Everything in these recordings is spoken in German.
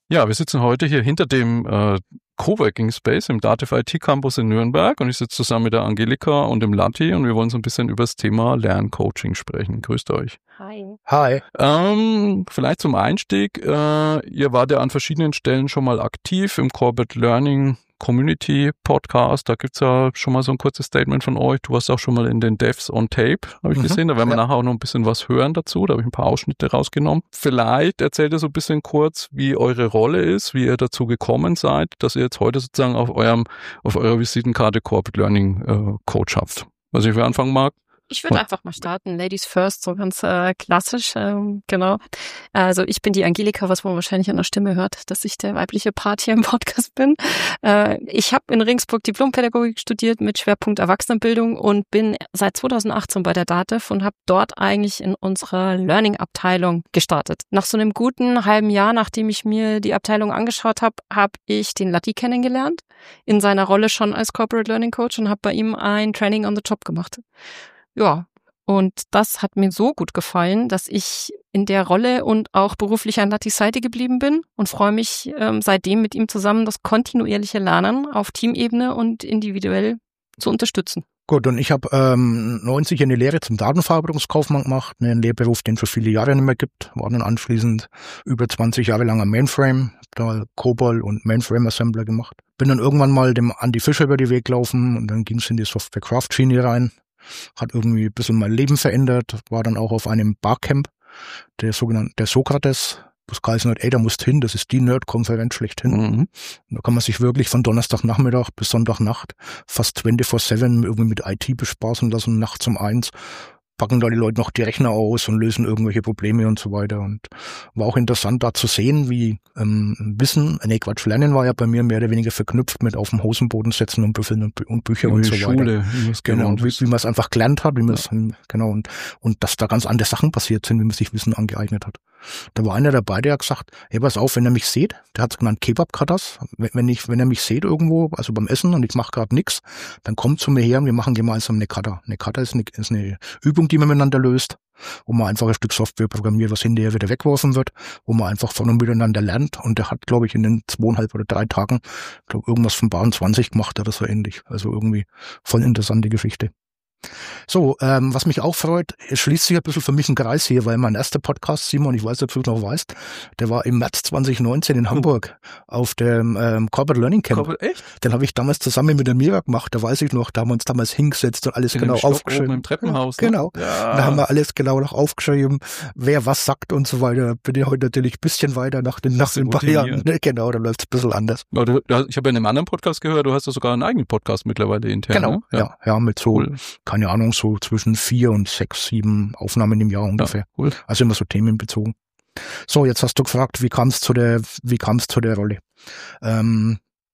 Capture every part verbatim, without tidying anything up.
Ja, wir sitzen heute hier hinter dem äh, Coworking Space im Dativ I T Campus in Nürnberg und ich sitze zusammen mit der Angelika und dem Latti und wir wollen so ein bisschen über das Thema Lerncoaching sprechen. Grüßt euch. Hi. Hi. Ähm, vielleicht zum Einstieg, äh, ihr wart ja an verschiedenen Stellen schon mal aktiv im Corporate Learning Community Podcast, da gibt's ja schon mal so ein kurzes Statement von euch. Du warst auch schon mal in den Devs on Tape, habe ich mhm. gesehen. Da werden wir ja. nachher auch noch ein bisschen was hören dazu. Da habe ich ein paar Ausschnitte rausgenommen. Vielleicht erzählt ihr so ein bisschen kurz, wie eure Rolle ist, wie ihr dazu gekommen seid, dass ihr jetzt heute sozusagen auf eurem auf eurer Visitenkarte Corporate Learning äh, Coach habt. Was ich für anfangen mag. Ich würde einfach mal starten. Ladies first, so ganz äh, klassisch, ähm, genau. Also ich bin die Angelika, was man wahrscheinlich an der Stimme hört, dass ich der weibliche Part hier im Podcast bin. Äh, ich habe in Regensburg Diplompädagogik studiert mit Schwerpunkt Erwachsenenbildung und bin seit zweitausendachtzehn bei der Dativ und habe dort eigentlich in unserer Learning-Abteilung gestartet. Nach so einem guten halben Jahr, nachdem ich mir die Abteilung angeschaut habe, habe ich den Latti kennengelernt, in seiner Rolle schon als Corporate Learning Coach und habe bei ihm ein Training on the Job gemacht. Ja, und das hat mir so gut gefallen, dass ich in der Rolle und auch beruflich an Lattis Seite geblieben bin und freue mich ähm, seitdem mit ihm zusammen das kontinuierliche Lernen auf Teamebene und individuell zu unterstützen. Gut, und ich habe ähm, neunzig eine Lehre zum Datenverarbeitungskaufmann gemacht, einen Lehrberuf, den es schon viele Jahre nicht mehr gibt, war dann anschließend über zwanzig Jahre lang am Mainframe, da COBOL und Mainframe Assembler gemacht. Bin dann irgendwann mal dem Andi Fischer über die Weg gelaufen und dann ging es in die Software Craft Schiene rein. Hat irgendwie ein bisschen mein Leben verändert, war dann auch auf einem Barcamp, der sogenannte der Sokrates, was geheißen hat, ey, da musst hin, das ist die Nerd-Konferenz schlechthin. Mhm. Da kann man sich wirklich von Donnerstagnachmittag bis Sonntagnacht fast vierundzwanzig sieben irgendwie mit I T bespaßen lassen, nachts um eins. Packen da die Leute noch die Rechner aus und lösen irgendwelche Probleme und so weiter. Und war auch interessant da zu sehen, wie ähm, Wissen, nee Quatsch, Lernen war ja bei mir mehr oder weniger verknüpft mit auf dem Hosenboden setzen und Büffeln und, und Bücher wie und so Schule, weiter. Wie genau, wie, wie man es einfach gelernt hat, wie man es, ja. genau, und, und dass da ganz andere Sachen passiert sind, wie man sich Wissen angeeignet hat. Da war einer dabei, der hat gesagt, hey, pass auf, wenn er mich sieht, der hat es genannt Kebab-Katas, wenn, wenn ich, wenn er mich sieht irgendwo, also beim Essen und ich mache gerade nichts, dann kommt zu mir her und wir machen gemeinsam eine Kata. Eine Kata ist eine, ist eine Übung, die man miteinander löst, wo man einfach ein Stück Software programmiert, was hinterher wieder weggeworfen wird, wo man einfach von und miteinander lernt. Und der hat, glaube ich, in den zweieinhalb oder drei Tagen, glaube irgendwas von Bahn zwanzig gemacht oder so ähnlich. Also irgendwie voll interessante Geschichte. So, ähm, was mich auch freut, es schließt sich ein bisschen für mich ein Kreis hier, weil mein erster Podcast, Simon, ich weiß nicht, ob du noch weißt, der war im März zwanzig neunzehn in Hamburg auf dem ähm, Corporate Learning Camp. Corporate, echt? Den habe ich damals zusammen mit der Mira gemacht, da weiß ich noch, da haben wir uns damals hingesetzt und alles in genau aufgeschrieben. Oben im Treppenhaus. Ne? Genau, ja. Da haben wir alles genau noch aufgeschrieben, wer was sagt und so weiter. Bin ich heute natürlich ein bisschen weiter nach den, nach den paar Jahren. Ne? Genau, da läuft es ein bisschen anders. Aber du, ich habe ja in einem anderen Podcast gehört, du hast ja sogar einen eigenen Podcast mittlerweile intern. Genau, ne? ja. ja, ja, mit so, cool. keine Ahnung, so zwischen vier und sechs, sieben Aufnahmen im Jahr ungefähr. Ja, cool. Also immer so themenbezogen. So, jetzt hast du gefragt, wie kam es zu der, wie kam es zu der Rolle? Ähm,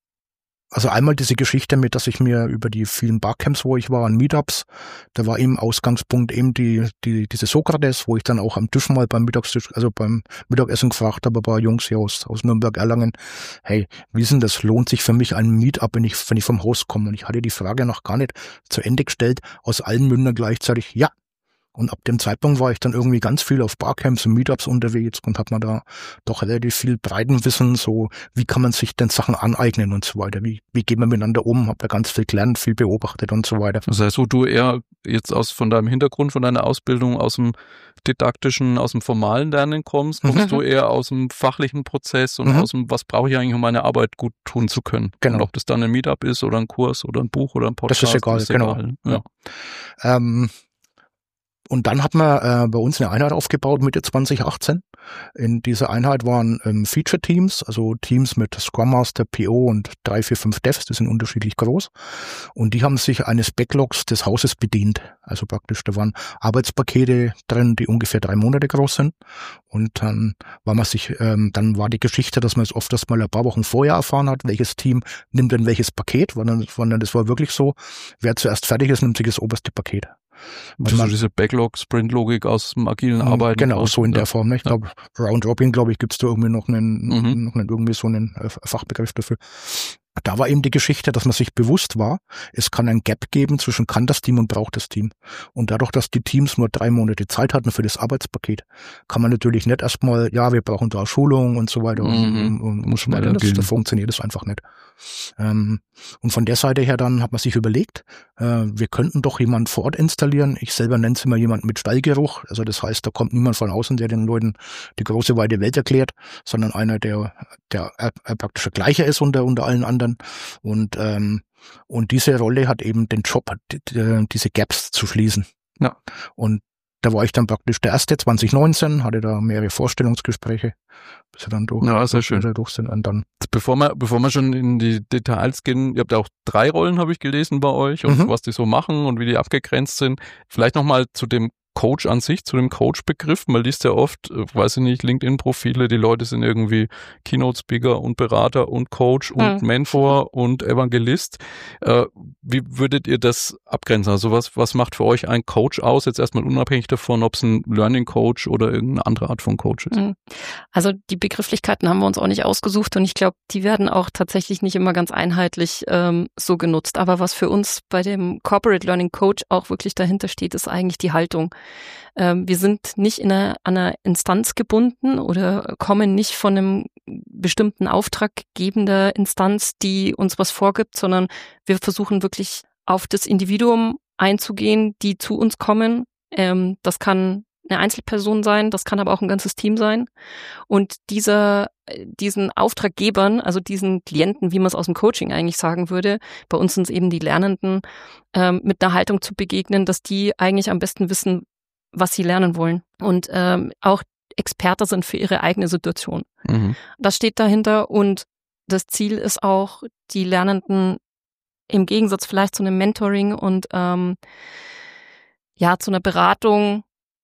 also einmal diese Geschichte mit, dass ich mir über die vielen Barcamps, wo ich war, an Meetups, da war eben Ausgangspunkt eben die, die, diese Sokrates, wo ich dann auch am Tisch mal beim Mittagstisch, also beim Mittagessen gefragt habe, ein paar Jungs hier aus, aus Nürnberg-Erlangen, hey, wie ist denn das? Lohnt sich für mich ein Meetup, wenn ich, wenn ich vom Haus komme? Und ich hatte die Frage noch gar nicht zu Ende gestellt, aus allen Mündern gleichzeitig, ja. Und ab dem Zeitpunkt war ich dann irgendwie ganz viel auf Barcamps und Meetups unterwegs und hat man da doch relativ viel Breitenwissen, so wie kann man sich denn Sachen aneignen und so weiter, wie wie geht man miteinander um, hab da ganz viel gelernt, viel beobachtet und so weiter. Das heißt, wo du eher jetzt aus von deinem Hintergrund, von deiner Ausbildung aus dem didaktischen, aus dem formalen Lernen kommst, kommst mhm. du eher aus dem fachlichen Prozess und mhm. aus dem, was brauche ich eigentlich, um meine Arbeit gut tun zu können. Genau. Und ob das dann ein Meetup ist oder ein Kurs oder ein Buch oder ein Podcast. Das ist egal, ist genau. Egal. Ja. Ja. Ähm, Und dann hat man äh, bei uns eine Einheit aufgebaut Mitte zwanzig achtzehn. In dieser Einheit waren ähm, Feature-Teams, also Teams mit Scrum Master, P O und drei, vier, fünf Devs, die sind unterschiedlich groß. Und die haben sich eines Backlogs des Hauses bedient. Also praktisch, da waren Arbeitspakete drin, die ungefähr drei Monate groß sind. Und dann war man sich, ähm, dann war die Geschichte, dass man es oft erst mal ein paar Wochen vorher erfahren hat, welches Team nimmt denn welches Paket. Sondern das war wirklich so, wer zuerst fertig ist, nimmt sich das oberste Paket. Also man, diese Backlog-Sprint-Logik aus dem agilen Arbeiten. Genau, raus, so in ja. der Form. Ne? Ich ja. glaube, Round-Robin, glaube ich, gibt's da irgendwie noch einen, mhm. noch einen, irgendwie so einen Fachbegriff dafür. da war eben die Geschichte, dass man sich bewusst war, es kann ein Gap geben zwischen kann das Team und braucht das Team. Und dadurch, dass die Teams nur drei Monate Zeit hatten für das Arbeitspaket, kann man natürlich nicht erstmal, ja, wir brauchen da Schulung und so weiter. Mhm. Und, und, Muss man das, das funktioniert das einfach nicht. Ähm, und von der Seite her dann hat man sich überlegt, äh, wir könnten doch jemanden vor Ort installieren. Ich selber nenne es immer jemand mit Stallgeruch. Also das heißt, da kommt niemand von außen, der den Leuten die große weite Welt erklärt, sondern einer, der, der äh, praktisch der Gleiche ist unter, unter allen anderen. Und, ähm, und diese Rolle hat eben den Job, die, die, diese Gaps zu schließen. Ja. Und da war ich dann praktisch der erste zwanzig neunzehn, hatte da mehrere Vorstellungsgespräche, bis wir dann durch, ja, sehr schön. durch sind. Und dann bevor wir, bevor wir schon in die Details gehen, ihr habt ja auch drei Rollen, habe ich gelesen bei euch und mhm. was die so machen und wie die abgegrenzt sind. Vielleicht nochmal zu dem Coach an sich, zu dem Coach-Begriff. Man liest ja oft, weiß ich nicht, LinkedIn-Profile, die Leute sind irgendwie Keynote-Speaker und Berater und Coach und mhm. Mentor und Evangelist. Äh, wie würdet ihr das abgrenzen? Also was, was macht für euch ein Coach aus? Jetzt erstmal unabhängig davon, ob es ein Learning-Coach oder irgendeine andere Art von Coach ist. Also die Begrifflichkeiten haben wir uns auch nicht ausgesucht und ich glaube, die werden auch tatsächlich nicht immer ganz einheitlich ähm, so genutzt. Aber was für uns bei dem Corporate Learning Coach auch wirklich dahinter steht, ist eigentlich die Haltung. Wir sind nicht in einer, an einer Instanz gebunden oder kommen nicht von einem bestimmten auftraggebender Instanz, die uns was vorgibt, sondern wir versuchen wirklich auf das Individuum einzugehen, die zu uns kommen. Das kann eine Einzelperson sein, das kann aber auch ein ganzes Team sein. Und dieser, diesen Auftraggebern, also diesen Klienten, wie man es aus dem Coaching eigentlich sagen würde, bei uns sind es eben die Lernenden, mit einer Haltung zu begegnen, dass die eigentlich am besten wissen, was sie lernen wollen und ähm, auch Experte sind für ihre eigene Situation. Mhm. Das steht dahinter und das Ziel ist auch, die Lernenden im Gegensatz vielleicht zu einem Mentoring und ähm, ja zu einer Beratung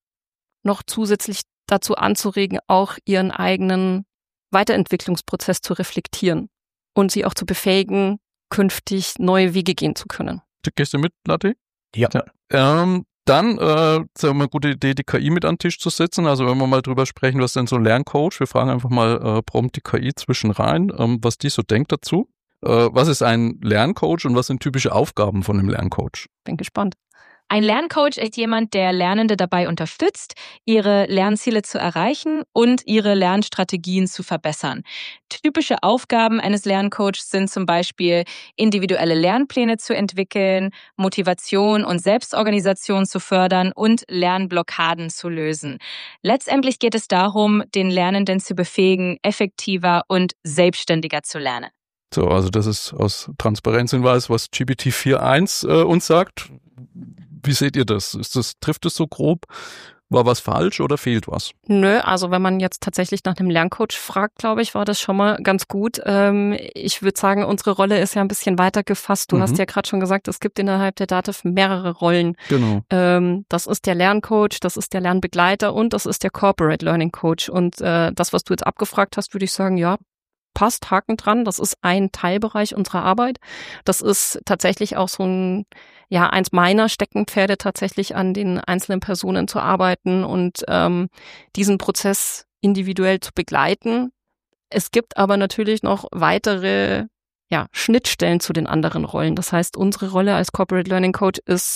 noch zusätzlich dazu anzuregen, auch ihren eigenen Weiterentwicklungsprozess zu reflektieren und sie auch zu befähigen, künftig neue Wege gehen zu können. Gehst du mit, Latte? Ja. ja. Ähm, Dann, äh, ist ja immer eine gute Idee, die K I mit an den Tisch zu setzen. Also wenn wir mal drüber sprechen, was ist denn so ein Lerncoach? Wir fragen einfach mal äh, prompt die K I zwischen rein, ähm, was die so denkt dazu. Äh, was ist ein Lerncoach und was sind typische Aufgaben von einem Lerncoach? Bin gespannt. Ein Lerncoach ist jemand, der Lernende dabei unterstützt, ihre Lernziele zu erreichen und ihre Lernstrategien zu verbessern. Typische Aufgaben eines Lerncoaches sind zum Beispiel, individuelle Lernpläne zu entwickeln, Motivation und Selbstorganisation zu fördern und Lernblockaden zu lösen. Letztendlich geht es darum, den Lernenden zu befähigen, effektiver und selbstständiger zu lernen. So, also das ist aus Transparenzhinweis, was G P T vier Punkt eins äh, uns sagt. Wie seht ihr das? Ist das? Trifft es so grob? War was falsch oder fehlt was? Nö, also wenn man jetzt tatsächlich nach einem Lerncoach fragt, glaube ich, war das schon mal ganz gut. Ähm, ich würde sagen, unsere Rolle ist ja ein bisschen weiter gefasst. Du mhm. hast ja gerade schon gesagt, es gibt innerhalb der D A T E V mehrere Rollen. Genau. Ähm, das ist der Lerncoach, das ist der Lernbegleiter und das ist der Corporate Learning Coach. Und äh, das, was du jetzt abgefragt hast, würde ich sagen, ja, passt, Haken dran. Das ist ein Teilbereich unserer Arbeit. Das ist tatsächlich auch so ein, ja, eins meiner Steckenpferde, tatsächlich an den einzelnen Personen zu arbeiten und ähm, diesen Prozess individuell zu begleiten. Es gibt aber natürlich noch weitere, ja, Schnittstellen zu den anderen Rollen. Das heißt, unsere Rolle als Corporate Learning Coach ist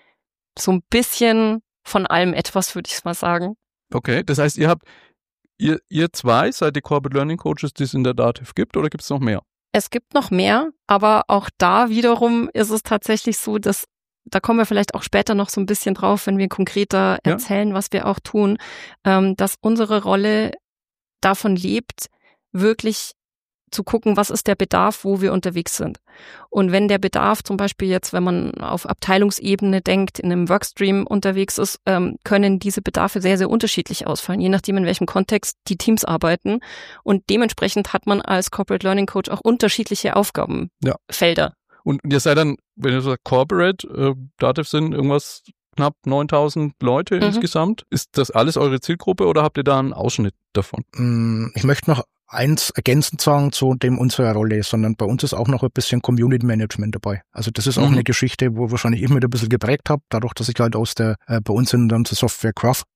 so ein bisschen von allem etwas, würde ich mal sagen. Okay, das heißt, ihr habt Ihr, ihr zwei seid die Corporate Learning Coaches, die es in der D A T E V gibt, oder gibt es noch mehr? Es gibt noch mehr, aber auch da wiederum ist es tatsächlich so, dass, da kommen wir vielleicht auch später noch so ein bisschen drauf, wenn wir konkreter ja. erzählen, was wir auch tun, ähm, dass unsere Rolle davon lebt, wirklich zu gucken, was ist der Bedarf, wo wir unterwegs sind. Und wenn der Bedarf zum Beispiel jetzt, wenn man auf Abteilungsebene denkt, in einem Workstream unterwegs ist, ähm, können diese Bedarfe sehr, sehr unterschiedlich ausfallen, je nachdem, in welchem Kontext die Teams arbeiten. Und dementsprechend hat man als Corporate Learning Coach auch unterschiedliche Aufgabenfelder. Ja. Und ihr seid dann, wenn ihr sagt Corporate, äh, D A T E V sind irgendwas knapp neuntausend Leute mhm. insgesamt. Ist das alles eure Zielgruppe oder habt ihr da einen Ausschnitt davon? Ich möchte noch eins ergänzend sagen zu dem unserer Rolle, sondern bei uns ist auch noch ein bisschen Community Management dabei. Also das ist auch mhm. eine Geschichte, wo wahrscheinlich ich mich ein bisschen geprägt habe, dadurch, dass ich halt aus der, äh, bei uns in unserer Software Craft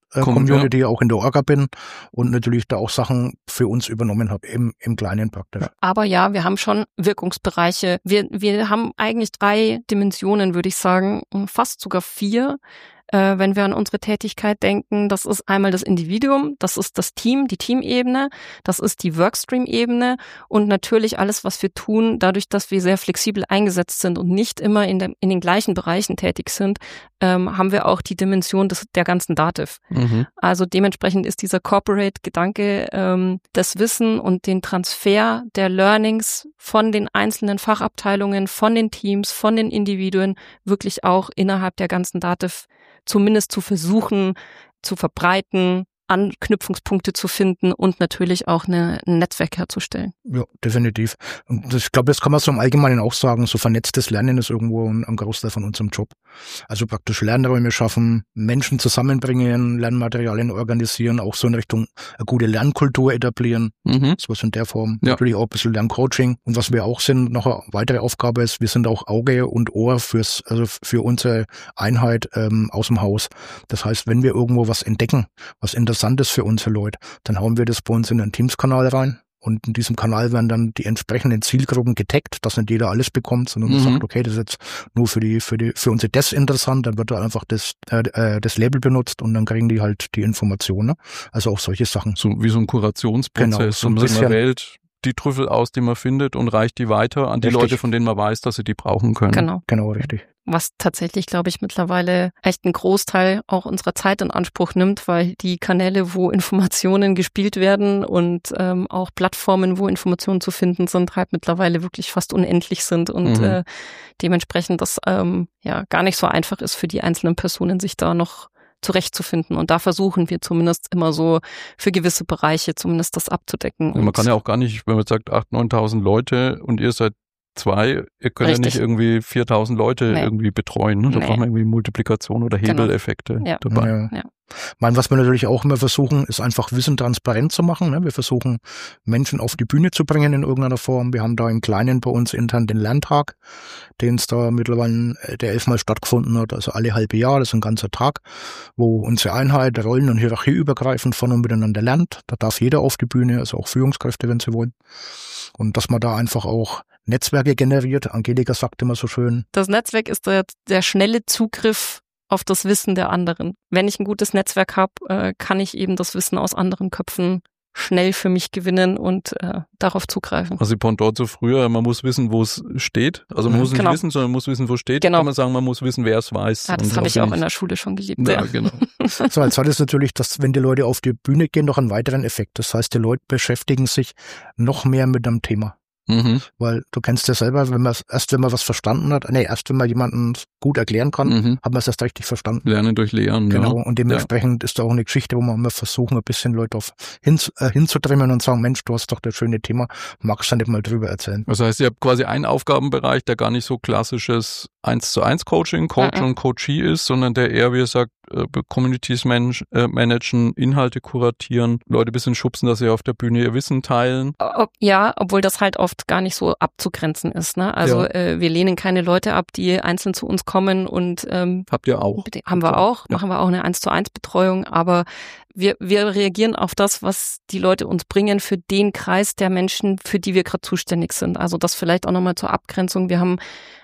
Community, ja. auch in der Orga bin und natürlich da auch Sachen für uns übernommen habe, im, im Kleinen praktisch. Aber ja, wir haben schon Wirkungsbereiche. Wir, wir haben eigentlich drei Dimensionen, würde ich sagen, fast sogar vier. Äh, wenn wir an unsere Tätigkeit denken, das ist einmal das Individuum, das ist das Team, die Teamebene, das ist die Workstream-Ebene und natürlich alles, was wir tun, dadurch, dass wir sehr flexibel eingesetzt sind und nicht immer in, der, in den gleichen Bereichen tätig sind, ähm, haben wir auch die Dimension des, der ganzen Dativ. Mhm. Also dementsprechend ist dieser Corporate-Gedanke, ähm, das Wissen und den Transfer der Learnings von den einzelnen Fachabteilungen, von den Teams, von den Individuen wirklich auch innerhalb der ganzen Dativ zumindest zu versuchen, zu verbreiten, Anknüpfungspunkte zu finden und natürlich auch eine, ein Netzwerk herzustellen. Ja, definitiv. Und ich glaube, das kann man so im Allgemeinen auch sagen, so vernetztes Lernen ist irgendwo ein, ein Großteil von unserem Job. Also praktisch Lernräume schaffen, Menschen zusammenbringen, Lernmaterialien organisieren, auch so in Richtung eine gute Lernkultur etablieren, mhm. sowas in der Form. Ja. Natürlich auch ein bisschen Lerncoaching. Und was wir auch sind, noch eine weitere Aufgabe ist, wir sind auch Auge und Ohr fürs, also für unsere Einheit ähm, aus dem Haus. Das heißt, wenn wir irgendwo was entdecken, was interessant ist für unsere Leute, dann hauen wir das bei uns in einen Teams-Kanal rein und in diesem Kanal werden dann die entsprechenden Zielgruppen getaggt, dass nicht jeder alles bekommt, sondern man mhm. sagt, okay, das ist jetzt nur für die für die für unsere Devs interessant, dann wird da einfach das äh, das Label benutzt und dann kriegen die halt die Informationen. Also auch solche Sachen. So wie so ein Kurationsprozess, genau, so ein bisschen man wählt die Trüffel aus, die man findet und reicht die weiter an die richtig. Leute, von denen man weiß, dass sie die brauchen können. Genau. Genau, richtig. Was tatsächlich, glaube ich, mittlerweile echt einen Großteil auch unserer Zeit in Anspruch nimmt, weil die Kanäle, wo Informationen gespielt werden und ähm, auch Plattformen, wo Informationen zu finden sind, halt mittlerweile wirklich fast unendlich sind und mhm. äh, dementsprechend das ähm, ja gar nicht so einfach ist für die einzelnen Personen, sich da noch zurechtzufinden. Und da versuchen wir zumindest immer so für gewisse Bereiche zumindest das abzudecken. Ja, man kann ja auch gar nicht, wenn man sagt achttausend, neuntausend Leute und ihr seid zwei, ihr könnt Richtig. ja nicht irgendwie viertausend Leute nee. irgendwie betreuen. Ne? Da nee. braucht man irgendwie Multiplikation oder Hebeleffekte genau. ja. dabei. Ja. Ja. Ich meine, was wir natürlich auch immer versuchen, ist einfach Wissen transparent zu machen. Ne? Wir versuchen, Menschen auf die Bühne zu bringen in irgendeiner Form. Wir haben da im Kleinen bei uns intern den Lerntag, den es da mittlerweile, der elfmal stattgefunden hat, also alle halbe Jahr, das ist ein ganzer Tag, wo unsere Einheit rollen- und hierarchieübergreifend von und miteinander lernt. Da darf jeder auf die Bühne, also auch Führungskräfte, wenn sie wollen. Und dass man da einfach auch Netzwerke generiert. Angelika sagt immer so schön. Das Netzwerk ist der, der schnelle Zugriff auf das Wissen der anderen. Wenn ich ein gutes Netzwerk habe, äh, kann ich eben das Wissen aus anderen Köpfen schnell für mich gewinnen und äh, darauf zugreifen. Also Pendant zu früher, man muss wissen, wo es steht. Also man mhm, muss nicht genau. wissen, sondern man muss wissen, wo es steht. Genau. Kann man sagen, man muss wissen, wer es weiß. Ja, das habe ich auch nicht. in der Schule schon geliebt. Ja, ja. genau. So, jetzt hat es natürlich, dass wenn die Leute auf die Bühne gehen, noch einen weiteren Effekt. Das heißt, die Leute beschäftigen sich noch mehr mit einem Thema. Mhm. Weil du kennst ja selber, wenn man erst wenn man was verstanden hat, nee, erst wenn man jemanden gut erklären kann, mhm. hat man es erst richtig verstanden. Lernen durch Lehren. Genau, ja. und dementsprechend ja. ist da auch eine Geschichte, wo wir immer versuchen, ein bisschen Leute auf hin, äh, hinzutrimmen und sagen, Mensch, du hast doch das schöne Thema, magst du nicht mal drüber erzählen. Das heißt, ihr habt quasi einen Aufgabenbereich, der gar nicht so klassisches eins zu eins Coaching, Coach mhm. und Coachee ist, sondern der eher, wie ihr sagt, Communities manage, äh, managen, Inhalte kuratieren, Leute ein bisschen schubsen, dass sie auf der Bühne ihr Wissen teilen. Ob, ja, obwohl das halt oft gar nicht so abzugrenzen ist. Ne? Also ja. äh, wir lehnen keine Leute ab, die einzeln zu uns kommen und ähm, habt ihr auch? Haben wir auch, ja. machen wir auch eine eins zu eins Betreuung, aber wir, wir reagieren auf das, was die Leute uns bringen für den Kreis der Menschen, für die wir gerade zuständig sind. Also das vielleicht auch nochmal zur Abgrenzung. Wir haben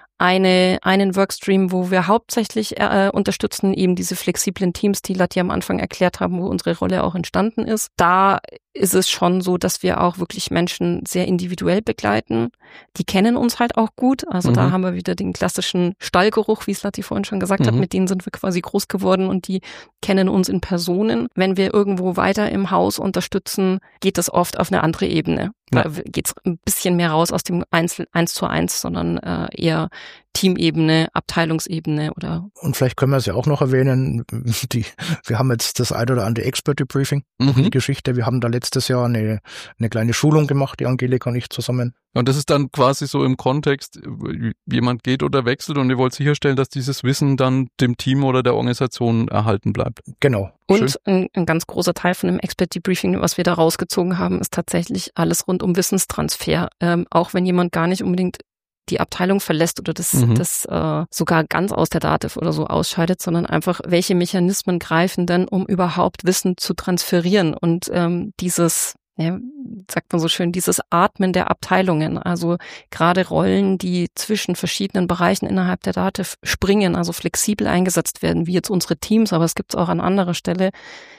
eine einen Workstream, wo wir hauptsächlich äh, unterstützen, eben diese flexiblen Teams, die Lati am Anfang erklärt haben, wo unsere Rolle auch entstanden ist. Da ist es schon so, dass wir auch wirklich Menschen sehr individuell begleiten. Die kennen uns halt auch gut. Also mhm. da haben wir wieder den klassischen Stallgeruch, wie es Lati vorhin schon gesagt mhm. hat. Mit denen sind wir quasi groß geworden und die kennen uns in Personen. Wenn wir irgendwo weiter im Haus unterstützen, geht das oft auf eine andere Ebene. Ja. Da geht's ein bisschen mehr raus aus dem Einzel eins zu eins, sondern äh, eher Teamebene, Abteilungsebene oder. Und vielleicht können wir es ja auch noch erwähnen, die, wir haben jetzt das ein oder andere Expert Debriefing, mhm. die Geschichte. Wir haben da letztes Jahr eine, eine kleine Schulung gemacht, die Angelika und ich zusammen. Und das ist dann quasi so im Kontext, jemand geht oder wechselt und ihr wollt sicherstellen, dass dieses Wissen dann dem Team oder der Organisation erhalten bleibt. Genau. Und ein, ein ganz großer Teil von dem Expert Debriefing, was wir da rausgezogen haben, ist tatsächlich alles rund um Wissenstransfer. Ähm, auch wenn jemand gar nicht unbedingt die Abteilung verlässt oder das, mhm. das äh, sogar ganz aus der Dativ oder so ausscheidet, sondern einfach, welche Mechanismen greifen denn, um überhaupt Wissen zu transferieren und ähm, dieses, ja, sagt man so schön, dieses Atmen der Abteilungen, also gerade Rollen, die zwischen verschiedenen Bereichen innerhalb der Dativ springen, also flexibel eingesetzt werden, wie jetzt unsere Teams, aber es gibt es auch an anderer Stelle,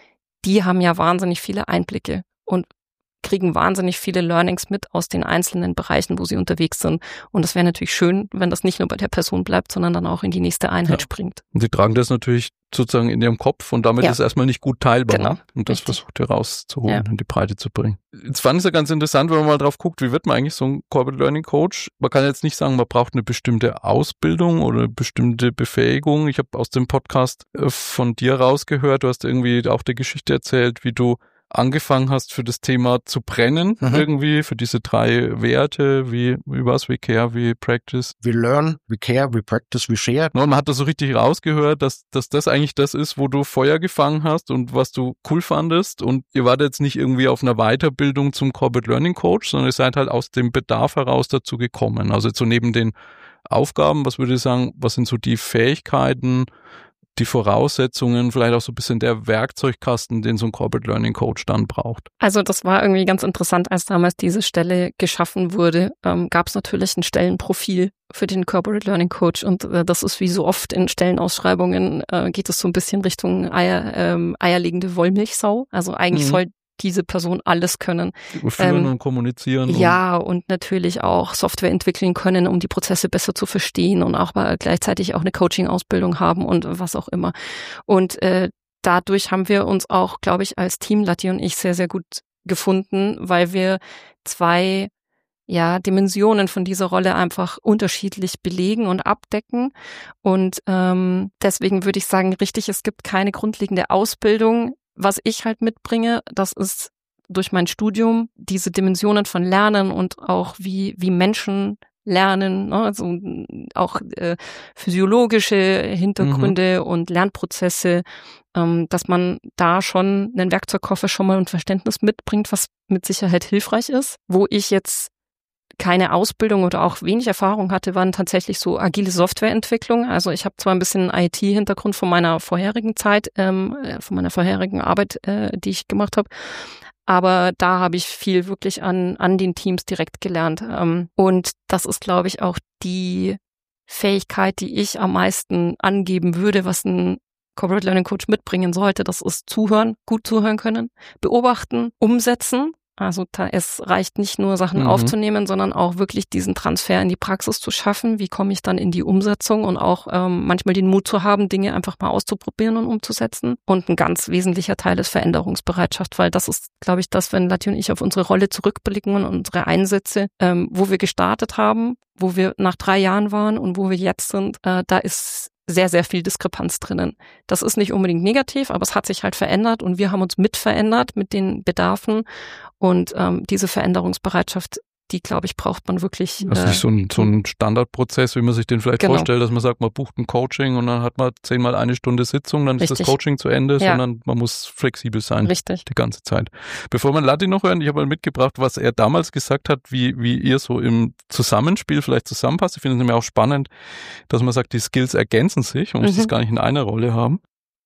die haben ja wahnsinnig viele Einblicke und kriegen wahnsinnig viele Learnings mit aus den einzelnen Bereichen, wo sie unterwegs sind. Und es wäre natürlich schön, wenn das nicht nur bei der Person bleibt, sondern dann auch in die nächste Einheit ja. springt. Und sie tragen das natürlich sozusagen in ihrem Kopf und damit ja. ist erstmal nicht gut teilbar. Genau. Und das Richtig. versucht ihr rauszuholen ja. und in die Breite zu bringen. Jetzt fand ich es ja ganz interessant, wenn man mal drauf guckt, wie wird man eigentlich so ein Corporate Learning Coach? Man kann jetzt nicht sagen, man braucht eine bestimmte Ausbildung oder eine bestimmte Befähigung. Ich habe aus dem Podcast von dir rausgehört, du hast irgendwie auch die Geschichte erzählt, wie du angefangen hast, für das Thema zu brennen, mhm. irgendwie, für diese drei Werte, wie, wie was, we care, we practice. We learn, we care, we practice, we share. Und man hat da so richtig rausgehört, dass, dass das eigentlich das ist, wo du Feuer gefangen hast und was du cool fandest. Und ihr wart jetzt nicht irgendwie auf einer Weiterbildung zum Corporate Learning Coach, sondern ihr seid halt aus dem Bedarf heraus dazu gekommen. Also jetzt so neben den Aufgaben, was würde ich sagen, was sind so die Fähigkeiten, die Voraussetzungen, vielleicht auch so ein bisschen der Werkzeugkasten, den so ein Corporate Learning Coach dann braucht? Also das war irgendwie ganz interessant, als damals diese Stelle geschaffen wurde, ähm, gab es natürlich ein Stellenprofil für den Corporate Learning Coach und äh, das ist wie so oft in Stellenausschreibungen, äh, geht es so ein bisschen Richtung Eier, ähm, eierlegende Wollmilchsau. Also eigentlich mhm. soll diese Person alles können. Führen ähm, und kommunizieren. Ja, und, und natürlich auch Software entwickeln können, um die Prozesse besser zu verstehen und auch mal gleichzeitig auch eine Coaching-Ausbildung haben und was auch immer. Und äh, dadurch haben wir uns auch, glaube ich, als Team, Latti und ich, sehr, sehr gut gefunden, weil wir zwei ja Dimensionen von dieser Rolle einfach unterschiedlich belegen und abdecken. Und ähm, deswegen würde ich sagen, richtig, es gibt keine grundlegende Ausbildung. Was ich halt mitbringe, das ist durch mein Studium diese Dimensionen von Lernen und auch wie wie Menschen lernen, ne? Also auch äh, physiologische Hintergründe mhm. und Lernprozesse, ähm, dass man da schon einen Werkzeugkoffer schon mal ein Verständnis mitbringt, was mit Sicherheit hilfreich ist. Wo ich jetzt keine Ausbildung oder auch wenig Erfahrung hatte, waren tatsächlich so agile Softwareentwicklung. Also ich habe zwar ein bisschen I T-Hintergrund von meiner vorherigen Zeit, ähm, von meiner vorherigen Arbeit, äh, die ich gemacht habe, aber da habe ich viel wirklich an an den Teams direkt gelernt. Ähm, und das ist, glaube ich, auch die Fähigkeit, die ich am meisten angeben würde, was ein Corporate Learning Coach mitbringen sollte. Das ist zuhören, gut zuhören können, beobachten, umsetzen. Also da, es reicht nicht nur Sachen mhm. aufzunehmen, sondern auch wirklich diesen Transfer in die Praxis zu schaffen. Wie komme ich dann in die Umsetzung und auch ähm, manchmal den Mut zu haben, Dinge einfach mal auszuprobieren und umzusetzen. Und ein ganz wesentlicher Teil ist Veränderungsbereitschaft, weil das ist, glaube ich, das, wenn Latti und ich auf unsere Rolle zurückblicken und unsere Einsätze, ähm, wo wir gestartet haben, wo wir nach drei Jahren waren und wo wir jetzt sind, äh, da ist sehr, sehr viel Diskrepanz drinnen. Das ist nicht unbedingt negativ, aber es hat sich halt verändert und wir haben uns mit verändert mit den Bedarfen und ähm, diese Veränderungsbereitschaft, die, glaube ich, braucht man wirklich. Das ist äh, nicht so ein, so ein Standardprozess, wie man sich den vielleicht genau. vorstellt, dass man sagt, man bucht ein Coaching und dann hat man zehnmal eine Stunde Sitzung, dann Richtig. ist das Coaching zu Ende, ja. sondern man muss flexibel sein. Richtig. Die ganze Zeit. Bevor wir Latti noch hören, ich habe mal mitgebracht, was er damals gesagt hat, wie, wie ihr so im Zusammenspiel vielleicht zusammenpasst. Ich finde es nämlich auch spannend, dass man sagt, die Skills ergänzen sich und muss Mhm. das gar nicht in einer Rolle haben.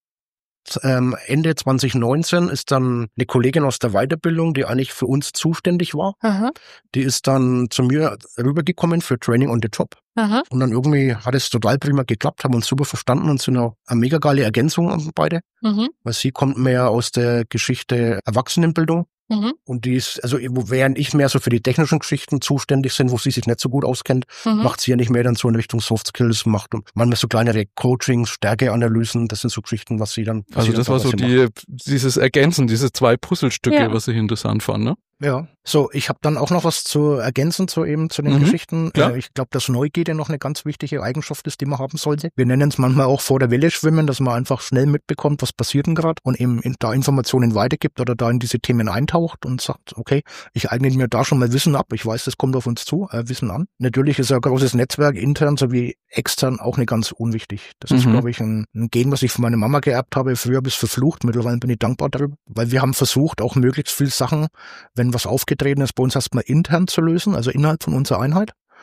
Ähm, Ende zwanzig neunzehn ist dann eine Kollegin aus der Weiterbildung, die eigentlich für uns zuständig war. Aha. Die ist dann zu mir rübergekommen für Training on the Job. Aha. Und dann irgendwie hat es total prima geklappt, haben uns super verstanden und sind auch eine mega geile Ergänzung beide. Mhm. Weil sie kommt mehr aus der Geschichte Erwachsenenbildung. Mhm. Und die ist, also während ich mehr so für die technischen Geschichten zuständig bin, wo sie sich nicht so gut auskennt, Mhm. macht sie ja nicht mehr dann so in Richtung Soft Skills, macht manchmal so kleinere Coachings, Stärkeanalysen, das sind so Geschichten, was sie dann... Was Also sie das dann war so die, dieses Ergänzen, diese zwei Puzzlestücke, Ja. was ich interessant fand, ne? Ja, so, ich habe dann auch noch was zu ergänzen zu eben zu den Mhm, Geschichten. klar. Äh, ich glaube, dass Neugierde noch eine ganz wichtige Eigenschaft ist, die man haben sollte. Wir nennen es manchmal auch vor der Welle schwimmen, dass man einfach schnell mitbekommt, was passiert denn gerade und eben in, da Informationen weitergibt oder da in diese Themen eintaucht und sagt, okay, ich eigne mir da schon mal Wissen ab. Ich weiß, das kommt auf uns zu, äh, Wissen an. Natürlich ist ein großes Netzwerk intern sowie extern auch nicht ganz unwichtig. Das ist, Mhm. glaube ich, ein, ein Gen, was ich von meiner Mama geerbt habe. Früher habe ich es verflucht, mittlerweile bin ich dankbar darüber, weil wir haben versucht, auch möglichst viel Sachen, wenn was aufgetreten ist, bei uns erstmal intern zu lösen, also innerhalb von unserer Einheit.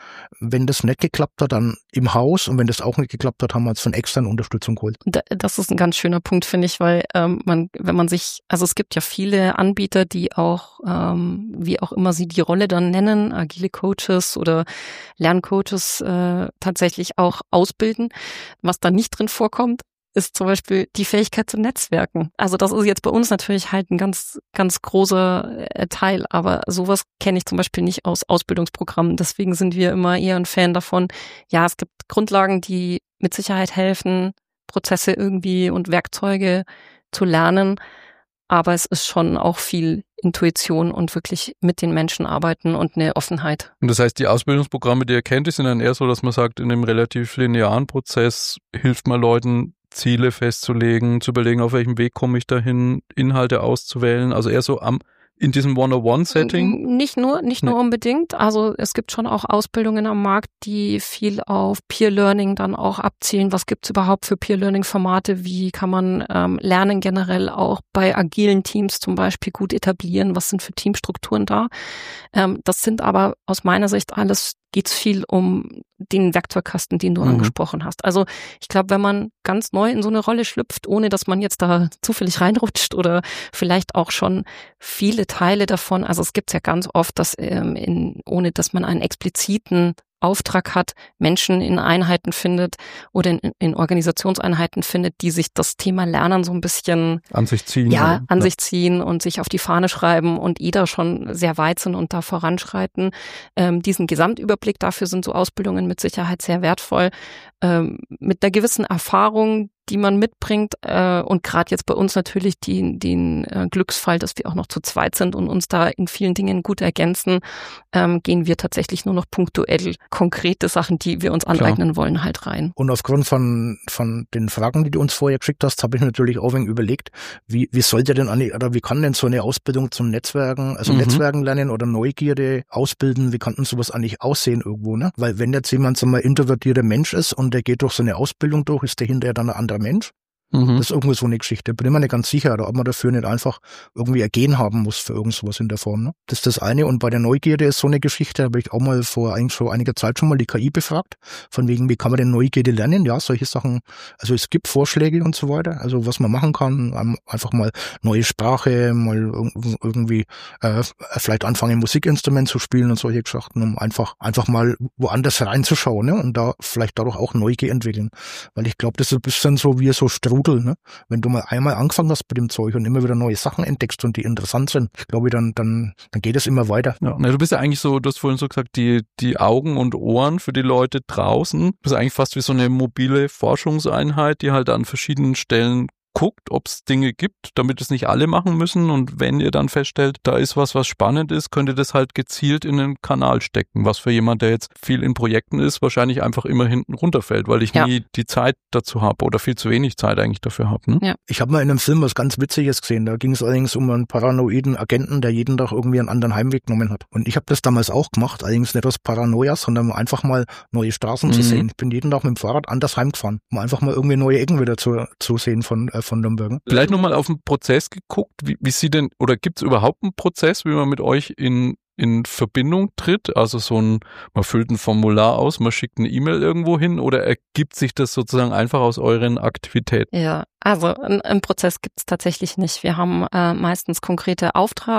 Wenn das nicht geklappt hat, dann im Haus, und wenn das auch nicht geklappt hat, haben wir uns von externen Unterstützung geholt. Das ist ein ganz schöner Punkt, finde ich, weil ähm, man, wenn man sich, also es gibt ja viele Anbieter, die auch, ähm, wie auch immer sie die Rolle dann nennen, agile Coaches oder Lerncoaches äh, tatsächlich auch ausbilden. Was da nicht drin vorkommt, ist zum Beispiel die Fähigkeit zu Netzwerken. Also das ist jetzt bei uns natürlich halt ein ganz, ganz großer Teil, aber sowas kenne ich zum Beispiel nicht aus Ausbildungsprogrammen. Deswegen sind wir immer eher ein Fan davon, ja, es gibt Grundlagen, die mit Sicherheit helfen, Prozesse irgendwie und Werkzeuge zu lernen, aber es ist schon auch viel Intuition und wirklich mit den Menschen arbeiten und eine Offenheit. Und das heißt, die Ausbildungsprogramme, die ihr kennt, die sind dann eher so, dass man sagt, in einem relativ linearen Prozess hilft man Leuten, Ziele festzulegen, zu überlegen, auf welchem Weg komme ich dahin, Inhalte auszuwählen, also eher so am in diesem one-on-one-Setting? Nicht nur, nicht nur nee. unbedingt. Also es gibt schon auch Ausbildungen am Markt, die viel auf Peer-Learning dann auch abzielen. Was gibt's überhaupt für Peer-Learning-Formate? Wie kann man ähm, Lernen generell auch bei agilen Teams zum Beispiel gut etablieren? Was sind für Teamstrukturen da? Ähm, das sind aber aus meiner Sicht alles, geht's viel um den Werkzeugkasten, den du mhm. angesprochen hast. Also ich glaube, wenn man ganz neu in so eine Rolle schlüpft, ohne dass man jetzt da zufällig reinrutscht oder vielleicht auch schon viele Teile davon, also es gibt's ja ganz oft, dass ähm, in, ohne dass man einen expliziten Auftrag hat, Menschen in Einheiten findet oder in, in Organisationseinheiten findet, die sich das Thema Lernen so ein bisschen an sich ziehen. Ja, oder? an ja. sich ziehen und sich auf die Fahne schreiben und eh da schon sehr weit sind und da voranschreiten. Ähm, diesen Gesamtüberblick, dafür sind so Ausbildungen mit Sicherheit sehr wertvoll. Ähm, mit einer gewissen Erfahrung, die man mitbringt äh, und gerade jetzt bei uns natürlich die, den äh, Glücksfall, dass wir auch noch zu zweit sind und uns da in vielen Dingen gut ergänzen, ähm, gehen wir tatsächlich nur noch punktuell konkrete Sachen, die wir uns aneignen Klar. wollen, halt rein. Und aufgrund von von den Fragen, die du uns vorher geschickt hast, habe ich natürlich auch ein wenig überlegt, wie wie sollte denn eine, oder wie kann denn so eine Ausbildung zum Netzwerken, also mhm. Netzwerken lernen oder Neugierde ausbilden, wie kann denn sowas eigentlich aussehen irgendwo, ne? Weil wenn jetzt jemand so mal introvertierter Mensch ist und der geht durch so eine Ausbildung durch, ist der hinterher dann ein anderer Mensch. Mhm. Das ist irgendwie so eine Geschichte. Bin immer nicht ganz sicher, ob man dafür nicht einfach irgendwie ein Gen haben muss für irgend sowas in der Form. Ne? Das ist das eine. Und bei der Neugierde ist so eine Geschichte, habe ich auch mal vor eigentlich schon einiger Zeit schon mal die K I befragt, von wegen, wie kann man denn Neugierde lernen? Ja, solche Sachen. Also es gibt Vorschläge und so weiter. Also was man machen kann, einfach mal neue Sprache, mal irgendwie äh, vielleicht anfangen, Musikinstrument zu spielen und solche Geschichten, um einfach einfach mal woanders reinzuschauen, ne? Und da vielleicht dadurch auch Neugier entwickeln. Weil ich glaube, das ist ein bisschen so wie so Strudel. Ne? Wenn du mal einmal angefangen hast mit dem Zeug und immer wieder neue Sachen entdeckst und die interessant sind, ich glaube, dann, dann, dann geht es immer weiter. Ja, na, du bist ja eigentlich so, du hast vorhin so gesagt, die, die Augen und Ohren für die Leute draußen. Du bist eigentlich fast wie so eine mobile Forschungseinheit, die halt an verschiedenen Stellen guckt, ob es Dinge gibt, damit es nicht alle machen müssen, und wenn ihr dann feststellt, da ist was, was spannend ist, könnt ihr das halt gezielt in den Kanal stecken, was für jemand, der jetzt viel in Projekten ist, wahrscheinlich einfach immer hinten runterfällt, weil ich ja. nie die Zeit dazu habe oder viel zu wenig Zeit eigentlich dafür habe. Ne? Ja. Ich habe mal in einem Film was ganz Witziges gesehen, da ging es allerdings um einen paranoiden Agenten, der jeden Tag irgendwie einen anderen Heimweg genommen hat. Und ich habe das damals auch gemacht, allerdings nicht aus Paranoia, sondern einfach mal neue Straßen mhm. zu sehen. Ich bin jeden Tag mit dem Fahrrad anders heimgefahren, um einfach mal irgendwie neue Ecken wieder zu, zu sehen von äh, von Nürnberg. Vielleicht nochmal auf den Prozess geguckt, wie, wie Sie denn, oder gibt es überhaupt einen Prozess, wie man mit euch in, in Verbindung tritt? Also so ein, man füllt ein Formular aus, man schickt eine E-Mail irgendwo hin, oder ergibt sich das sozusagen einfach aus euren Aktivitäten? Ja, also einen Prozess gibt es tatsächlich nicht. Wir haben äh, meistens konkrete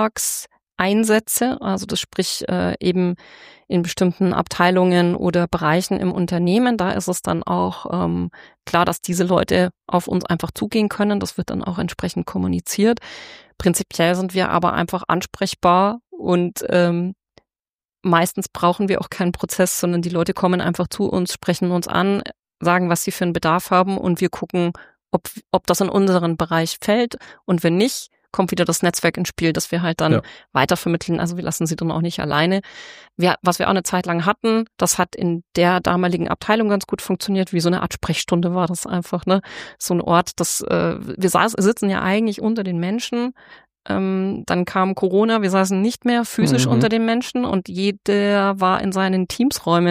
Auftragseinsätze, also das sprich äh, eben in bestimmten Abteilungen oder Bereichen im Unternehmen. Da ist es dann auch ähm, klar, dass diese Leute auf uns einfach zugehen können. Das wird dann auch entsprechend kommuniziert. Prinzipiell sind wir aber einfach ansprechbar und ähm, meistens brauchen wir auch keinen Prozess, sondern die Leute kommen einfach zu uns, sprechen uns an, sagen, was sie für einen Bedarf haben, und wir gucken, ob, ob das in unseren Bereich fällt, und wenn nicht, kommt wieder das Netzwerk ins Spiel, dass wir halt dann ja. weitervermitteln. Also wir lassen sie dann auch nicht alleine. Wir, was wir auch eine Zeit lang hatten, das hat in der damaligen Abteilung ganz gut funktioniert. Wie so eine Art Sprechstunde war das einfach, ne? So ein Ort, das äh, wir saß, sitzen ja eigentlich unter den Menschen. Ähm, dann kam Corona, wir saßen nicht mehr physisch mhm. unter den Menschen, und jeder war in seinen Teamsräumen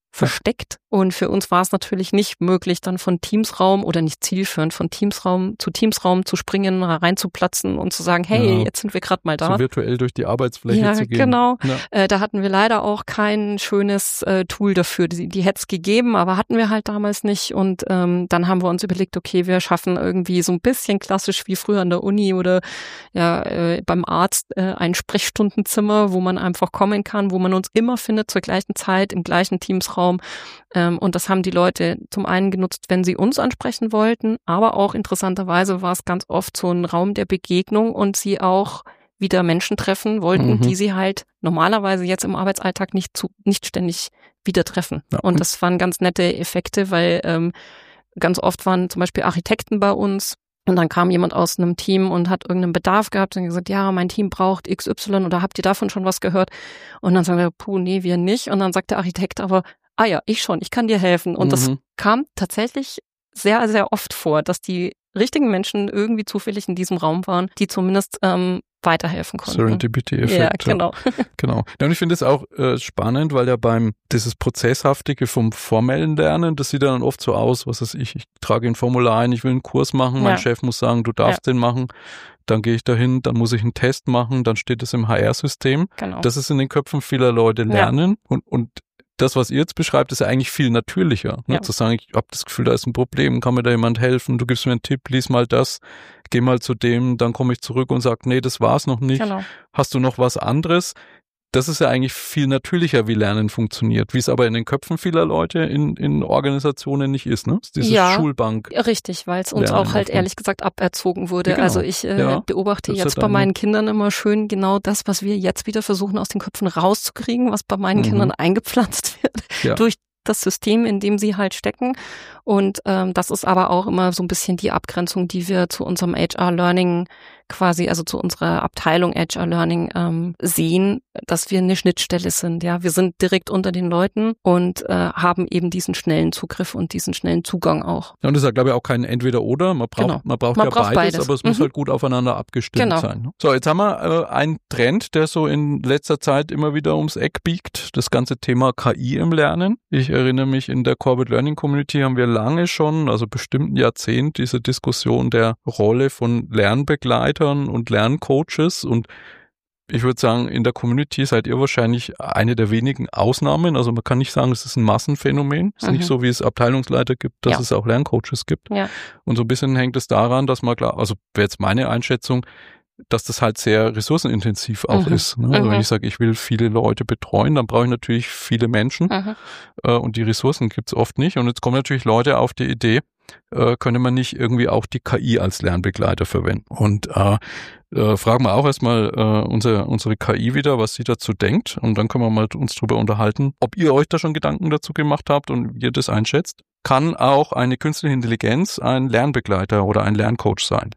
versteckt. Und für uns war es natürlich nicht möglich, dann von Teamsraum oder nicht zielführend, von Teamsraum zu Teamsraum zu springen, reinzuplatzen und zu sagen, hey, ja. jetzt sind wir gerade mal da. So virtuell durch die Arbeitsfläche ja, zu gehen. Genau. Ja, äh, da hatten wir leider auch kein schönes äh, Tool dafür. Die, die hätte es gegeben, aber hatten wir halt damals nicht. Und ähm, dann haben wir uns überlegt, okay, wir schaffen irgendwie so ein bisschen klassisch wie früher an der Uni oder ja äh, beim Arzt äh, ein Sprechstundenzimmer, wo man einfach kommen kann, wo man uns immer findet zur gleichen Zeit, im gleichen Teamsraum. Ähm, und das haben die Leute zum einen genutzt, wenn sie uns ansprechen wollten, aber auch interessanterweise war es ganz oft so ein Raum der Begegnung und sie auch wieder Menschen treffen wollten, mhm. die sie halt normalerweise jetzt im Arbeitsalltag nicht zu, nicht ständig wieder treffen. Ja. Und das waren ganz nette Effekte, weil ähm, ganz oft waren zum Beispiel Architekten bei uns. Und dann kam jemand aus einem Team und hat irgendeinen Bedarf gehabt und gesagt, ja, mein Team braucht X Y oder habt ihr davon schon was gehört? Und dann sagen wir, puh, nee, wir nicht. Und dann sagt der Architekt aber, ah ja, ich schon, ich kann dir helfen. Und mhm. das kam tatsächlich sehr, sehr oft vor, dass die richtigen Menschen irgendwie zufällig in diesem Raum waren, die zumindest ähm, weiterhelfen konnten. Serendipity-Effekt. Ja, genau. Ja, genau. Ja, und ich finde es auch äh, spannend, weil ja beim dieses Prozesshaftige vom formellen Lernen, das sieht dann oft so aus, was weiß ich, ich trage ein Formular ein, ich will einen Kurs machen, mein ja. Chef muss sagen, du darfst ja. den machen, dann gehe ich dahin, dann muss ich einen Test machen, dann steht es im H R-System. Genau. Das ist in den Köpfen vieler Leute lernen ja. und, und das, was ihr jetzt beschreibt, ist ja eigentlich viel natürlicher. Ne? Ja. Zu sagen, ich habe das Gefühl, da ist ein Problem, kann mir da jemand helfen, du gibst mir einen Tipp, lies mal das, geh mal zu dem, dann komme ich zurück und sage, nee, das war's noch nicht. Genau. Hast du noch was anderes? Das ist ja eigentlich viel natürlicher, wie Lernen funktioniert, wie es aber in den Köpfen vieler Leute in, in Organisationen nicht ist, ne? Dieses ja, Schulbank. Richtig, weil es uns Lernen auch halt offen. ehrlich gesagt aberzogen wurde. Ja, genau. Also ich äh, ja, beobachte jetzt bei meinen Kindern immer schön genau das, was wir jetzt wieder versuchen aus den Köpfen rauszukriegen, was bei meinen mhm. Kindern eingepflanzt wird ja. durch das System, in dem sie halt stecken. Und ähm, das ist aber auch immer so ein bisschen die Abgrenzung, die wir zu unserem H R-Learning quasi, also zu unserer Abteilung H R-Learning ähm, sehen, dass wir eine Schnittstelle sind. Ja, wir sind direkt unter den Leuten und äh, haben eben diesen schnellen Zugriff und diesen schnellen Zugang auch. Ja, und das ist ja, glaube ich, auch kein Entweder-Oder. Man braucht, genau. man braucht man ja braucht beides, beides, aber es mhm. muss halt gut aufeinander abgestimmt genau. sein. Ne? So, jetzt haben wir äh, einen Trend, der so in letzter Zeit immer wieder ums Eck biegt. Das ganze Thema K I im Lernen. Ich erinnere mich, in der Corporate Learning Community haben wir lange schon, also bestimmt ein Jahrzehnt, diese Diskussion der Rolle von Lernbegleitern und Lerncoaches, und ich würde sagen, in der Community seid ihr wahrscheinlich eine der wenigen Ausnahmen. Also man kann nicht sagen, es ist ein Massenphänomen. Es ist mhm. nicht so, wie es Abteilungsleiter gibt, dass ja. es auch Lerncoaches gibt. Ja. Und so ein bisschen hängt es daran, dass man klar, also wäre jetzt meine Einschätzung, dass das halt sehr ressourcenintensiv auch mhm. ist. Ne? Also mhm. wenn ich sage, ich will viele Leute betreuen, dann brauche ich natürlich viele Menschen mhm. äh, und die Ressourcen gibt's oft nicht. Und jetzt kommen natürlich Leute auf die Idee, äh, könnte man nicht irgendwie auch die K I als Lernbegleiter verwenden. Und äh, äh, fragen wir auch erstmal äh, unsere, unsere K I wieder, was sie dazu denkt. Und dann können wir mal uns drüber unterhalten, ob ihr euch da schon Gedanken dazu gemacht habt und wie ihr das einschätzt. Kann auch eine künstliche Intelligenz ein Lernbegleiter oder ein Lerncoach sein?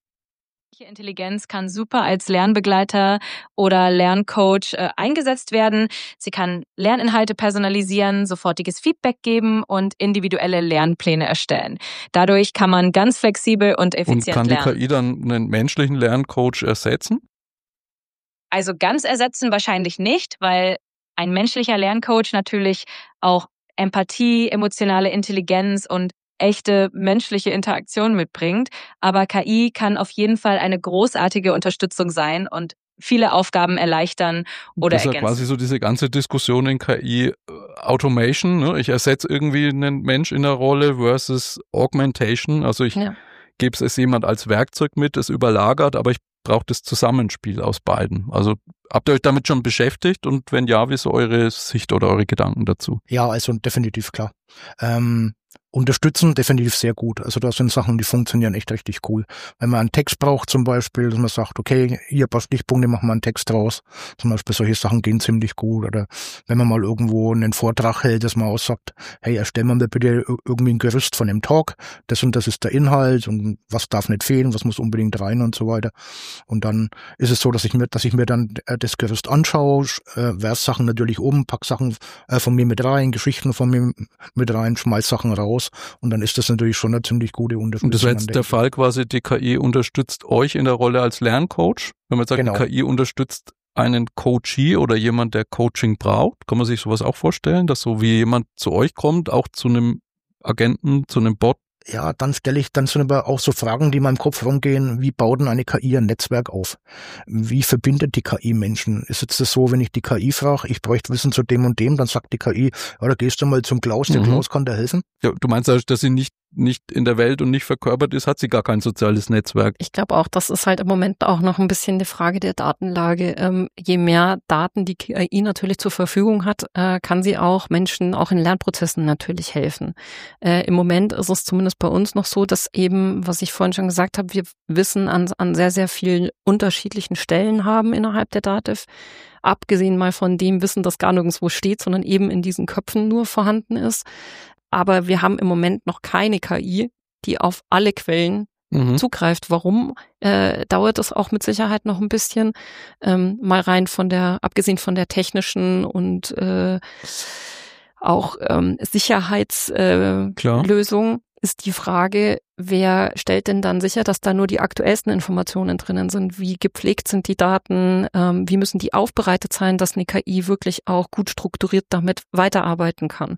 Intelligenz kann super als Lernbegleiter oder Lerncoach äh, eingesetzt werden. Sie kann Lerninhalte personalisieren, sofortiges Feedback geben und individuelle Lernpläne erstellen. Dadurch kann man ganz flexibel und effizient lernen. Und kann die K I dann einen menschlichen Lerncoach ersetzen? Also ganz ersetzen wahrscheinlich nicht, weil ein menschlicher Lerncoach natürlich auch Empathie, emotionale Intelligenz und echte menschliche Interaktion mitbringt. Aber K I kann auf jeden Fall eine großartige Unterstützung sein und viele Aufgaben erleichtern oder ergänzen. Das ist ja quasi so diese ganze Diskussion in K I, Automation, ne? Ich ersetze irgendwie einen Mensch in der Rolle versus Augmentation. Also ich ja. gebe es jemand als Werkzeug mit, es überlagert, aber ich brauche das Zusammenspiel aus beiden. Also habt ihr euch damit schon beschäftigt und wenn ja, wie ist so eure Sicht oder eure Gedanken dazu? Ja, also definitiv klar. Ähm, Unterstützen definitiv sehr gut. Also das sind Sachen, die funktionieren echt richtig cool. Wenn man einen Text braucht zum Beispiel, dass man sagt, okay, hier ein paar Stichpunkte, machen wir einen Text raus. Zum Beispiel solche Sachen gehen ziemlich gut. Oder wenn man mal irgendwo einen Vortrag hält, dass man auch sagt, hey, erstell mir bitte irgendwie ein Gerüst von dem Talk. Das und das ist der Inhalt und was darf nicht fehlen, was muss unbedingt rein und so weiter. Und dann ist es so, dass ich mir, dass ich mir dann das Gerüst anschaue, äh, werf Sachen natürlich um, pack Sachen äh, von mir mit rein, Geschichten von mir mit rein, schmeiß Sachen raus. Und dann ist das natürlich schon eine ziemlich gute Unterstützung. Und das wäre jetzt der Fall quasi, die K I unterstützt euch in der Rolle als Lerncoach. Wenn man sagt, genau. Die K I unterstützt einen Coachee oder jemand, der Coaching braucht? Kann man sich sowas auch vorstellen, dass so wie jemand zu euch kommt, auch zu einem Agenten, zu einem Bot? Ja, dann stelle ich, dann sind aber auch so Fragen, die in meinem Kopf rumgehen, wie baut denn eine K I ein Netzwerk auf? Wie verbindet die K I Menschen? Ist jetzt das so, wenn ich die K I frage, ich bräuchte Wissen zu dem und dem, dann sagt die K I, ja, da gehst du mal zum Klaus, der mhm. Klaus kann dir helfen. Ja, du meinst also, dass sie nicht nicht in der Welt und nicht verkörpert ist, hat sie gar kein soziales Netzwerk. Ich glaube auch, das ist halt im Moment auch noch ein bisschen eine Frage der Datenlage. Ähm, je mehr Daten die K I natürlich zur Verfügung hat, äh, kann sie auch Menschen auch in Lernprozessen natürlich helfen. Äh, im Moment ist es zumindest bei uns noch so, dass eben, was ich vorhin schon gesagt habe, wir Wissen an, an sehr, sehr vielen unterschiedlichen Stellen haben innerhalb der Dativ. Abgesehen mal von dem Wissen, das gar nirgendwo steht, sondern eben in diesen Köpfen nur vorhanden ist. Aber wir haben im Moment noch keine K I, die auf alle Quellen mhm. zugreift. Warum? Äh, dauert es auch mit Sicherheit noch ein bisschen. Ähm, mal rein von der, abgesehen von der technischen und äh, auch ähm, Sicherheitslösung, äh, ist die Frage, wer stellt denn dann sicher, dass da nur die aktuellsten Informationen drinnen sind? Wie gepflegt sind die Daten? Ähm, wie müssen die aufbereitet sein, dass eine K I wirklich auch gut strukturiert damit weiterarbeiten kann?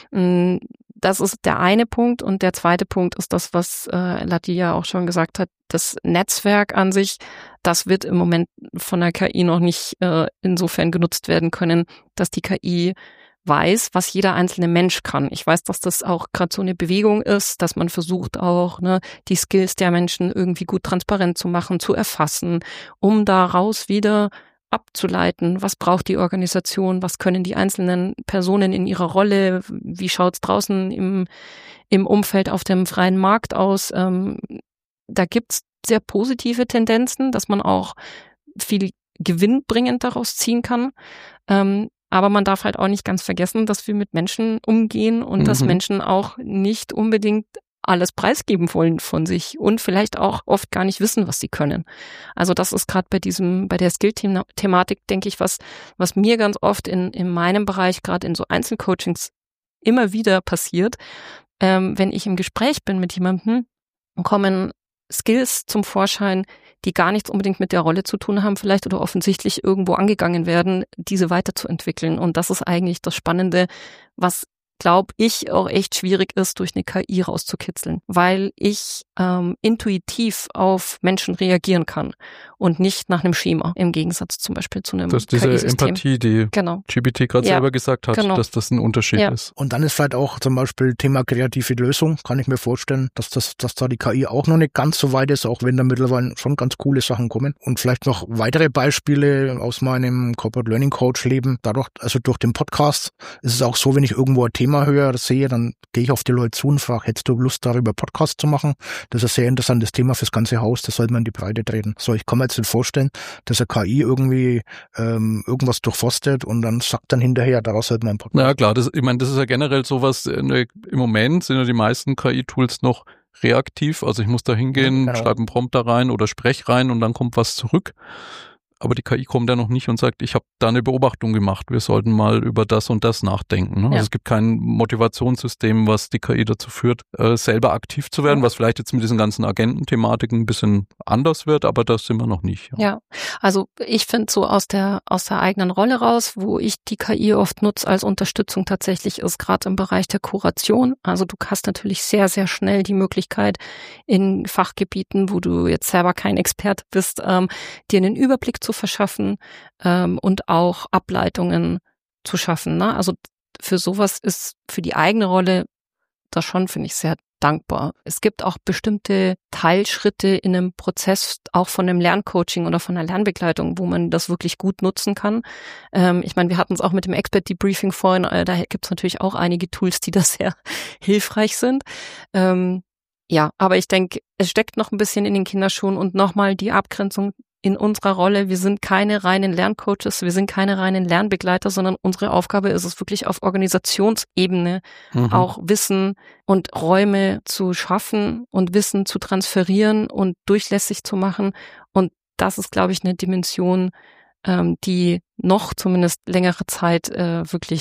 Das ist der eine Punkt. Und der zweite Punkt ist das, was äh, Lati ja auch schon gesagt hat. Das Netzwerk an sich, das wird im Moment von der K I noch nicht äh, insofern genutzt werden können, dass die K I weiß, was jeder einzelne Mensch kann. Ich weiß, dass das auch gerade so eine Bewegung ist, dass man versucht auch, ne, die Skills der Menschen irgendwie gut transparent zu machen, zu erfassen, um daraus wieder abzuleiten, was braucht die Organisation, was können die einzelnen Personen in ihrer Rolle, wie schaut's draußen im, im Umfeld auf dem freien Markt aus. Ähm, da gibt's sehr positive Tendenzen, dass man auch viel gewinnbringend daraus ziehen kann. Ähm, Aber man darf halt auch nicht ganz vergessen, dass wir mit Menschen umgehen und mhm. dass Menschen auch nicht unbedingt alles preisgeben wollen von sich und vielleicht auch oft gar nicht wissen, was sie können. Also das ist gerade bei diesem, bei der Skill-Thematik, denke ich, was, was mir ganz oft in, in meinem Bereich, gerade in so Einzelcoachings immer wieder passiert. Ähm, wenn ich im Gespräch bin mit jemandem, kommen Skills zum Vorschein, die gar nichts unbedingt mit der Rolle zu tun haben, vielleicht oder offensichtlich irgendwo angegangen werden, diese weiterzuentwickeln. Und das ist eigentlich das Spannende, was, glaube ich, auch echt schwierig ist, durch eine K I rauszukitzeln, weil ich ähm, intuitiv auf Menschen reagieren kann und nicht nach einem Schema, im Gegensatz zum Beispiel zu einem Das ist diese K I-System. Empathie, die genau. G P T gerade ja, selber gesagt hat, genau. dass das ein Unterschied ja. ist. Und dann ist vielleicht auch zum Beispiel Thema kreative Lösung, kann ich mir vorstellen, dass das, dass da die K I auch noch nicht ganz so weit ist, auch wenn da mittlerweile schon ganz coole Sachen kommen. Und vielleicht noch weitere Beispiele aus meinem Corporate Learning Coach Leben. Dadurch, also durch den Podcast ist es auch so, wenn ich irgendwo ein Thema höre oder sehe, dann gehe ich auf die Leute zu und frage, hättest du Lust darüber Podcast zu machen? Das ist ein sehr interessantes Thema fürs ganze Haus, das sollte man in die Breite treten. So, ich kann mir jetzt nicht vorstellen, dass eine K I irgendwie ähm, irgendwas durchforstet und dann sagt dann hinterher, daraus sollte man einen Podcast. Na klar, das, ich meine, das ist ja generell sowas, im Moment sind ja die meisten K I-Tools noch reaktiv, also ich muss da hingehen, ja, genau. schreibe einen Prompt da rein oder sprech rein und dann kommt was zurück. Aber die K I kommt ja noch nicht und sagt, ich habe da eine Beobachtung gemacht, wir sollten mal über das und das nachdenken. Ne? Ja. Also es gibt kein Motivationssystem, was die K I dazu führt, äh, selber aktiv zu werden, ja. was vielleicht jetzt mit diesen ganzen Agententhematiken ein bisschen anders wird, aber das sind wir noch nicht. Ja, ja. Also ich finde so aus der aus der eigenen Rolle raus, wo ich die K I oft nutze als Unterstützung tatsächlich, ist gerade im Bereich der Kuration. Also du hast natürlich sehr, sehr schnell die Möglichkeit in Fachgebieten, wo du jetzt selber kein Experte bist, ähm, dir einen Überblick zu zu verschaffen ähm, und auch Ableitungen zu schaffen. Ne? Also für sowas ist für die eigene Rolle das schon, finde ich, sehr dankbar. Es gibt auch bestimmte Teilschritte in einem Prozess, auch von einem Lerncoaching oder von einer Lernbegleitung, wo man das wirklich gut nutzen kann. Ähm, ich meine, wir hatten es auch mit dem Expert-Debriefing vorhin, äh, da gibt es natürlich auch einige Tools, die da sehr hilfreich sind. Ähm, ja, aber ich denke, es steckt noch ein bisschen in den Kinderschuhen und nochmal die Abgrenzung in unserer Rolle. Wir sind keine reinen Lerncoaches, wir sind keine reinen Lernbegleiter, sondern unsere Aufgabe ist es wirklich auf Organisationsebene mhm. auch Wissen und Räume zu schaffen und Wissen zu transferieren und durchlässig zu machen. Und das ist, glaube ich, eine Dimension, ähm, die noch zumindest längere Zeit äh, wirklich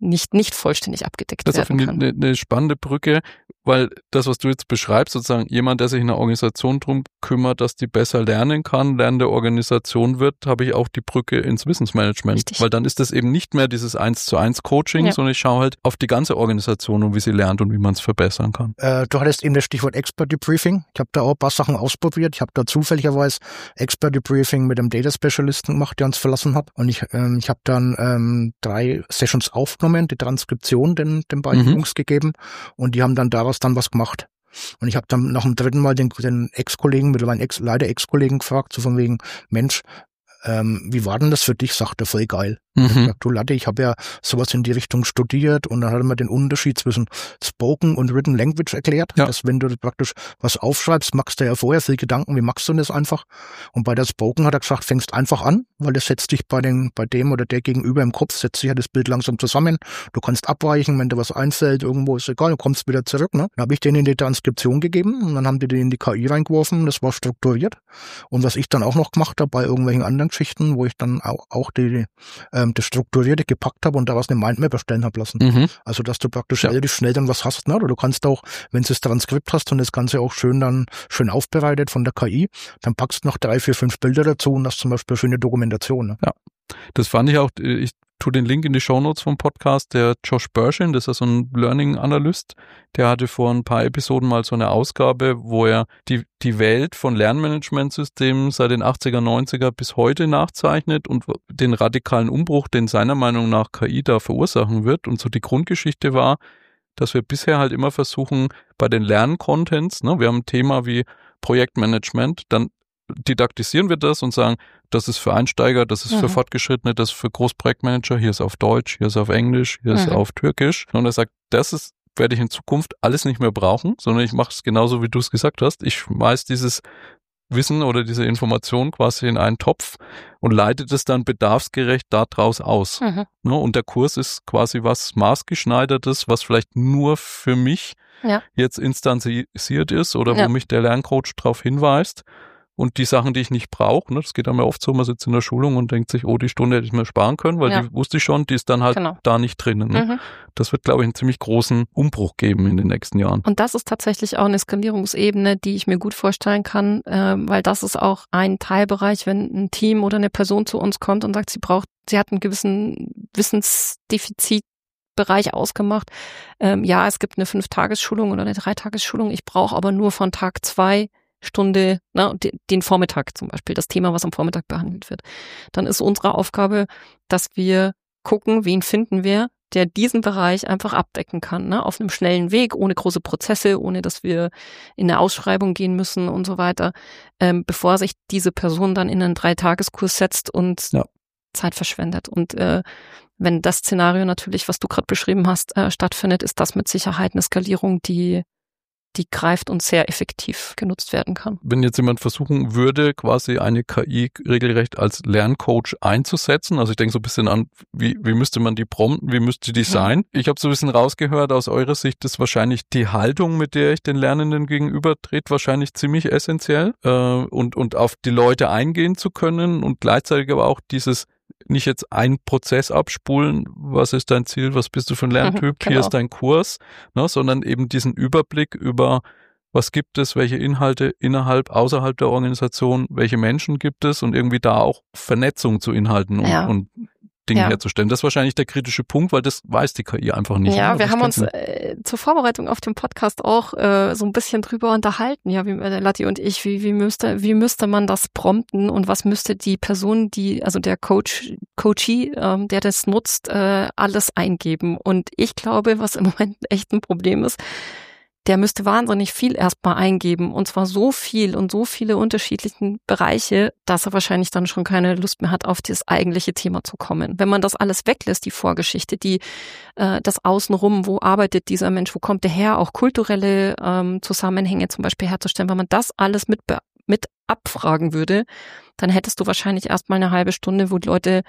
nicht, nicht vollständig abgedeckt das werden kann. Das ist eine, eine spannende Brücke, weil das, was du jetzt beschreibst, sozusagen jemand, der sich in einer Organisation drum kümmert, dass die besser lernen kann, lernende Organisation wird, habe ich auch die Brücke ins Wissensmanagement. Richtig. Weil dann ist das eben nicht mehr dieses eins zu eins Coaching, ja. sondern ich schaue halt auf die ganze Organisation und wie sie lernt und wie man es verbessern kann. Äh, du hattest eben das Stichwort Expert Debriefing. Ich habe da auch ein paar Sachen ausprobiert. Ich habe da zufälligerweise Expert Debriefing mit einem Data Specialisten gemacht, der uns verlassen hat. Und ich, ähm, ich habe dann ähm, drei Sessions aufgenommen, die Transkription den, den beiden mhm. Jungs gegeben und die haben dann daraus dann was gemacht. Und ich habe dann nach dem dritten Mal den, den Ex-Kollegen, mittlerweile Ex, leider Ex-Kollegen gefragt, so von wegen, Mensch, ähm, wie war denn das für dich? Sagt er, voll geil. Mhm. Ich gesagt, du Latte, ich habe ja sowas in die Richtung studiert und dann hat er mir den Unterschied zwischen Spoken und Written Language erklärt, ja. dass wenn du praktisch was aufschreibst, machst du ja vorher viel Gedanken, wie machst du das einfach? Und bei der Spoken hat er gesagt, fängst einfach an, weil das setzt dich bei den, bei dem oder der Gegenüber im Kopf, setzt sich ja das Bild langsam zusammen. Du kannst abweichen, wenn dir was einfällt, irgendwo ist egal, du kommst wieder zurück, ne? Dann habe ich denen in die Transkription gegeben und dann haben die den in die K I reingeworfen, das war strukturiert. Und was ich dann auch noch gemacht habe bei irgendwelchen anderen Geschichten, wo ich dann auch, auch die, ähm, das Strukturierte gepackt habe und daraus eine Mindmap erstellen habe lassen. Mhm. Also, dass du praktisch ja. relativ schnell dann was hast, ne? Oder du kannst auch, wenn du das Transkript hast und das Ganze auch schön dann, schön aufbereitet von der K I, dann packst du noch drei, vier, fünf Bilder dazu und hast zum Beispiel eine schöne Dokumentation, ne? Ja. Das fand ich auch, ich tue den Link in die Shownotes vom Podcast, der Josh Bersin, das ist so ein Learning Analyst, der hatte vor ein paar Episoden mal so eine Ausgabe, wo er die, die Welt von Lernmanagementsystemen seit den achtziger, neunziger bis heute nachzeichnet und den radikalen Umbruch, den seiner Meinung nach K I da verursachen wird. Und so die Grundgeschichte war, dass wir bisher halt immer versuchen, bei den Lerncontents, ne, wir haben ein Thema wie Projektmanagement, dann didaktisieren wir das und sagen, das ist für Einsteiger, das ist mhm. für Fortgeschrittene, das ist für Großprojektmanager, hier ist auf Deutsch, hier ist auf Englisch, hier mhm. ist auf Türkisch. Und er sagt, das ist, werde ich in Zukunft alles nicht mehr brauchen, sondern ich mache es genauso, wie du es gesagt hast. Ich schmeiß dieses Wissen oder diese Information quasi in einen Topf und leite das dann bedarfsgerecht daraus aus. Mhm. Ne? Und der Kurs ist quasi was maßgeschneidertes, was vielleicht nur für mich ja. jetzt instanziert ist oder ja. wo mich der Lerncoach darauf hinweist. Und die Sachen, die ich nicht brauche, ne, das geht dann mir oft so, man sitzt in der Schulung und denkt sich, oh, die Stunde hätte ich mir sparen können, weil ja. die wusste ich schon, die ist dann halt genau. da nicht drinnen. Ne? Mhm. Das wird, glaube ich, einen ziemlich großen Umbruch geben in den nächsten Jahren. Und das ist tatsächlich auch eine Skalierungsebene, die ich mir gut vorstellen kann, äh, weil das ist auch ein Teilbereich, wenn ein Team oder eine Person zu uns kommt und sagt, sie braucht, sie hat einen gewissen Wissensdefizit, Bereich ausgemacht. Ähm, ja, es gibt eine Fünf-Tages-Schulung oder eine Drei-Tages-Schulung, ich brauche aber nur von Tag zwei Stunde, na, den Vormittag zum Beispiel, das Thema, was am Vormittag behandelt wird. Dann ist unsere Aufgabe, dass wir gucken, wen finden wir, der diesen Bereich einfach abdecken kann, ne, auf einem schnellen Weg, ohne große Prozesse, ohne dass wir in eine Ausschreibung gehen müssen und so weiter, ähm, bevor sich diese Person dann in einen Dreitageskurs setzt und ja. Zeit verschwendet. Und äh, wenn das Szenario natürlich, was du gerade beschrieben hast, äh, stattfindet, ist das mit Sicherheit eine Skalierung, die die greift und sehr effektiv genutzt werden kann. Wenn jetzt jemand versuchen würde, quasi eine K I regelrecht als Lerncoach einzusetzen, also ich denke so ein bisschen an, wie, wie müsste man die prompten, wie müsste die sein? Mhm. Ich habe so ein bisschen rausgehört, aus eurer Sicht ist wahrscheinlich die Haltung, mit der ich den Lernenden gegenüber trete, wahrscheinlich ziemlich essentiell äh, und, und auf die Leute eingehen zu können und gleichzeitig aber auch dieses nicht jetzt einen Prozess abspulen, was ist dein Ziel, was bist du für ein Lerntyp, mhm, genau. Hier ist dein Kurs, ne, sondern eben diesen Überblick über, was gibt es, welche Inhalte innerhalb, außerhalb der Organisation, welche Menschen gibt es und irgendwie da auch Vernetzung zu Inhalten und, ja. und Dinge ja. herzustellen. Das ist wahrscheinlich der kritische Punkt, weil das weiß die K I einfach nicht. Ja, ne? wir haben uns äh, zur Vorbereitung auf den Podcast auch äh, so ein bisschen drüber unterhalten, ja, wie äh, Latti und ich, wie, wie müsste, wie müsste man das prompten und was müsste die Person, die, also der Coach, Coachee, ähm, der das nutzt, äh, alles eingeben. Und ich glaube, was im Moment echt ein Problem ist, der müsste wahnsinnig viel erstmal eingeben und zwar so viel und so viele unterschiedliche Bereiche, dass er wahrscheinlich dann schon keine Lust mehr hat, auf das eigentliche Thema zu kommen. Wenn man das alles weglässt, die Vorgeschichte, die äh, das Außenrum, wo arbeitet dieser Mensch, wo kommt der her, auch kulturelle ähm, Zusammenhänge zum Beispiel herzustellen, wenn man das alles mit, mit abfragen würde, dann hättest du wahrscheinlich erstmal eine halbe Stunde, wo die Leute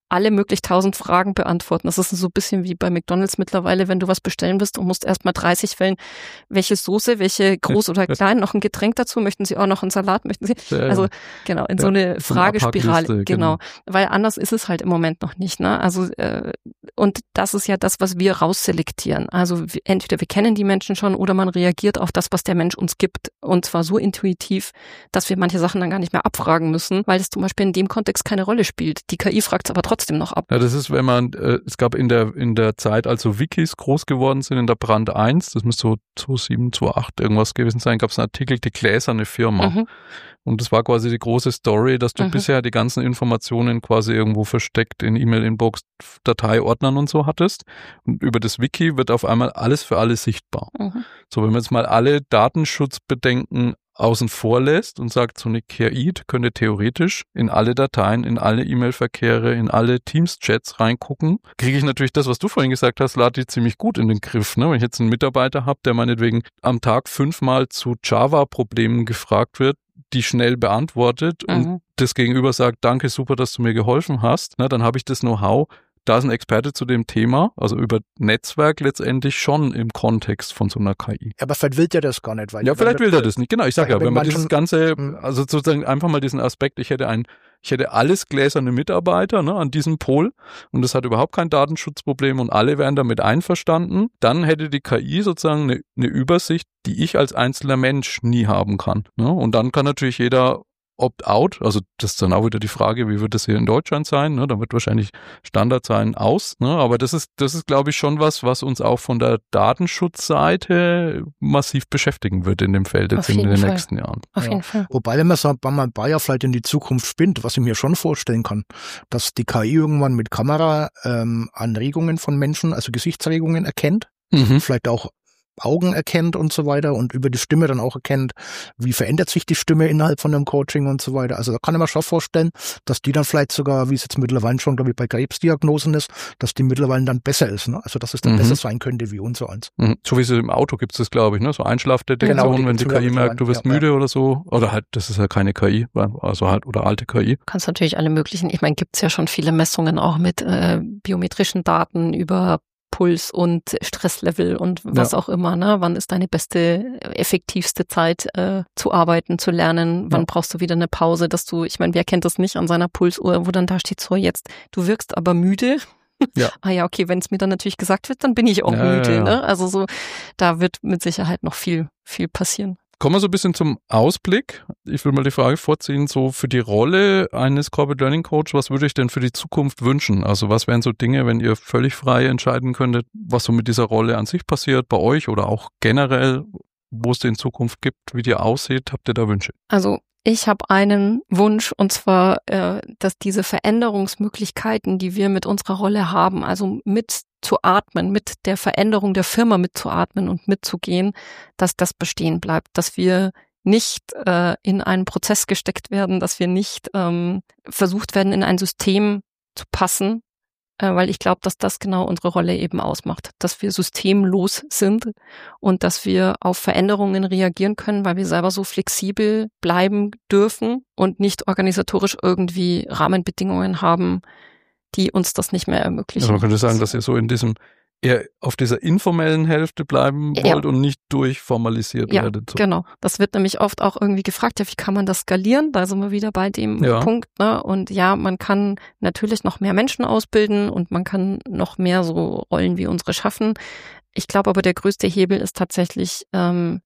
alle möglich tausend Fragen beantworten. Das ist so ein bisschen wie bei McDonald's mittlerweile, wenn du was bestellen willst und musst erstmal dreißig wählen, welche Soße, welche groß oder klein, noch ein Getränk dazu, möchten Sie auch noch einen Salat, möchten Sie, ja, also genau, in ja, so eine Fragespirale, genau. genau, weil anders ist es halt im Moment noch nicht, ne, also äh, und das ist ja das, was wir rausselektieren, also entweder wir kennen die Menschen schon oder man reagiert auf das, was der Mensch uns gibt und zwar so intuitiv, dass wir manche Sachen dann gar nicht mehr abfragen müssen, weil es zum Beispiel in dem Kontext keine Rolle spielt. Die K I fragt es aber trotzdem noch ab. Ja, das ist, wenn man, äh, es gab in der in der Zeit, als so Wikis groß geworden sind, in der Brand eins, das müsste so zweitausendsieben, zweitausendacht irgendwas gewesen sein, gab es einen Artikel, die gläserne Firma. Mhm. Und das war quasi die große Story, dass du mhm. bisher die ganzen Informationen quasi irgendwo versteckt in E-Mail-Inbox, Dateiordnern und so hattest. Und über das Wiki wird auf einmal alles für alle sichtbar. Mhm. So, wenn man jetzt mal alle Datenschutzbedenken außen vor lässt und sagt, so eine K I könnte theoretisch in alle Dateien, in alle E-Mail-Verkehre, in alle Teams-Chats reingucken, kriege ich natürlich das, was du vorhin gesagt hast, lade ich ziemlich gut in den Griff. Ne? Wenn ich jetzt einen Mitarbeiter habe, der meinetwegen am Tag fünfmal zu Java-Problemen gefragt wird, die schnell beantwortet mhm. und das Gegenüber sagt, danke, super, dass du mir geholfen hast, ne, dann habe ich das Know-how, da ist ein Experte zu dem Thema, also über Netzwerk letztendlich schon im Kontext von so einer K I. Ja, aber vielleicht will der das gar nicht. Weil ja, vielleicht will der das nicht. Genau, ich sage ja, wenn man dieses ganze, also sozusagen einfach mal diesen Aspekt, ich hätte ein, ich hätte alles gläserne Mitarbeiter ne, an diesem Pol und das hat überhaupt kein Datenschutzproblem und alle wären damit einverstanden, dann hätte die K I sozusagen eine, eine Übersicht, die ich als einzelner Mensch nie haben kann. Ne? Und dann kann natürlich jeder Opt-out, also das ist dann auch wieder die Frage, wie wird das hier in Deutschland sein, ne? Da wird wahrscheinlich Standard sein, aus, ne? Aber das ist, das ist glaube ich schon was, was uns auch von der Datenschutzseite massiv beschäftigen wird in dem Feld jetzt in den Fall. nächsten Jahren. Auf ja. jeden Fall. Wobei, wenn man so ein paar Jahre vielleicht in die Zukunft spinnt, was ich mir schon vorstellen kann, dass die K I irgendwann mit Kamera ähm, Anregungen von Menschen, also Gesichtsregungen erkennt, mhm. vielleicht auch Augen erkennt und so weiter und über die Stimme dann auch erkennt, wie verändert sich die Stimme innerhalb von einem Coaching und so weiter. Also da kann ich mir schon vorstellen, dass die dann vielleicht sogar, wie es jetzt mittlerweile schon, glaube ich, bei Krebsdiagnosen ist, dass die mittlerweile dann besser ist. Ne? Also dass es dann mhm. besser sein könnte wie unser eins. Mhm. So wie es im Auto gibt es das, glaube ich, ne? So Einschlafdetektion, genau, wenn die K I merkt, du wirst ja, müde ja. oder so. Oder halt, das ist ja keine K I, also halt, oder alte K I. Du kannst natürlich alle möglichen, ich meine, gibt es ja schon viele Messungen auch mit äh, biometrischen Daten über Puls und Stresslevel und was ja. auch immer, ne? Wann ist deine beste, effektivste Zeit äh, zu arbeiten, zu lernen? Wann ja. brauchst du wieder eine Pause, dass du, ich meine, wer kennt das nicht an seiner Pulsuhr, wo dann da steht, so jetzt, du wirkst aber müde. Ja. Ah ja, okay, wenn es mir dann natürlich gesagt wird, dann bin ich auch ja, müde, ja, ja. ne? Also so, da wird mit Sicherheit noch viel, viel passieren. Kommen wir so ein bisschen zum Ausblick. Ich will mal die Frage vorziehen, so für die Rolle eines Corporate Learning Coach, was würde ich denn für die Zukunft wünschen? Also was wären so Dinge, wenn ihr völlig frei entscheiden könntet, was so mit dieser Rolle an sich passiert, bei euch oder auch generell, wo es die in Zukunft gibt, wie die aussieht? Habt ihr da Wünsche? Also ich habe einen Wunsch und zwar, äh, dass diese Veränderungsmöglichkeiten, die wir mit unserer Rolle haben, also mit zu atmen, mit der Veränderung der Firma mitzuatmen und mitzugehen, dass das bestehen bleibt, dass wir nicht äh, in einen Prozess gesteckt werden, dass wir nicht ähm, versucht werden, in ein System zu passen, äh, weil ich glaube, dass das genau unsere Rolle eben ausmacht, dass wir systemlos sind und dass wir auf Veränderungen reagieren können, weil wir selber so flexibel bleiben dürfen und nicht organisatorisch irgendwie Rahmenbedingungen haben, die uns das nicht mehr ermöglichen. Also man könnte sagen, dass ihr so in diesem eher auf dieser informellen Hälfte bleiben wollt ja. und nicht durchformalisiert ja, werdet. So. Genau. Das wird nämlich oft auch irgendwie gefragt, ja, wie kann man das skalieren? Da sind wir wieder bei dem ja. Punkt. Ne? Und ja, man kann natürlich noch mehr Menschen ausbilden und man kann noch mehr so Rollen wie unsere schaffen. Ich glaube aber, der größte Hebel ist tatsächlich, ähm,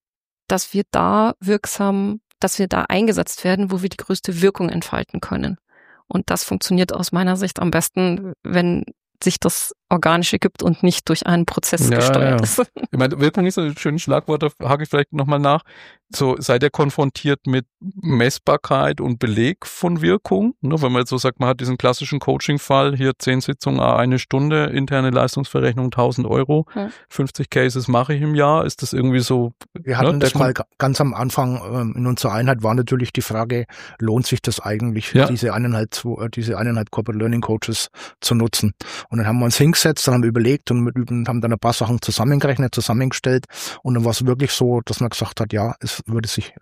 dass wir da wirksam, dass wir da eingesetzt werden, wo wir die größte Wirkung entfalten können. Und das funktioniert aus meiner Sicht am besten, wenn sich das Organische gibt und nicht durch einen Prozess ja, gesteuert ja. ist. Ich meine, Wirkung ist ein schönes Schlagwort, da hake ich vielleicht nochmal nach. So, seid ihr konfrontiert mit Messbarkeit und Beleg von Wirkung? Ne, wenn man jetzt so sagt, man hat diesen klassischen Coaching-Fall, hier zehn Sitzungen, eine Stunde, interne Leistungsverrechnung tausend Euro, hm. fünfzig Cases mache ich im Jahr. Ist das irgendwie so? Wir hatten ne, das mal ganz am Anfang ähm, in unserer Einheit war natürlich die Frage, lohnt sich das eigentlich, ja. diese eineinhalb, diese eineinhalb Corporate Learning Coaches zu nutzen? Und dann haben wir uns hingesetzt, dann haben wir überlegt und haben dann ein paar Sachen zusammengerechnet, zusammengestellt und dann war es wirklich so, dass man gesagt hat, ja, es würde sich lohnen.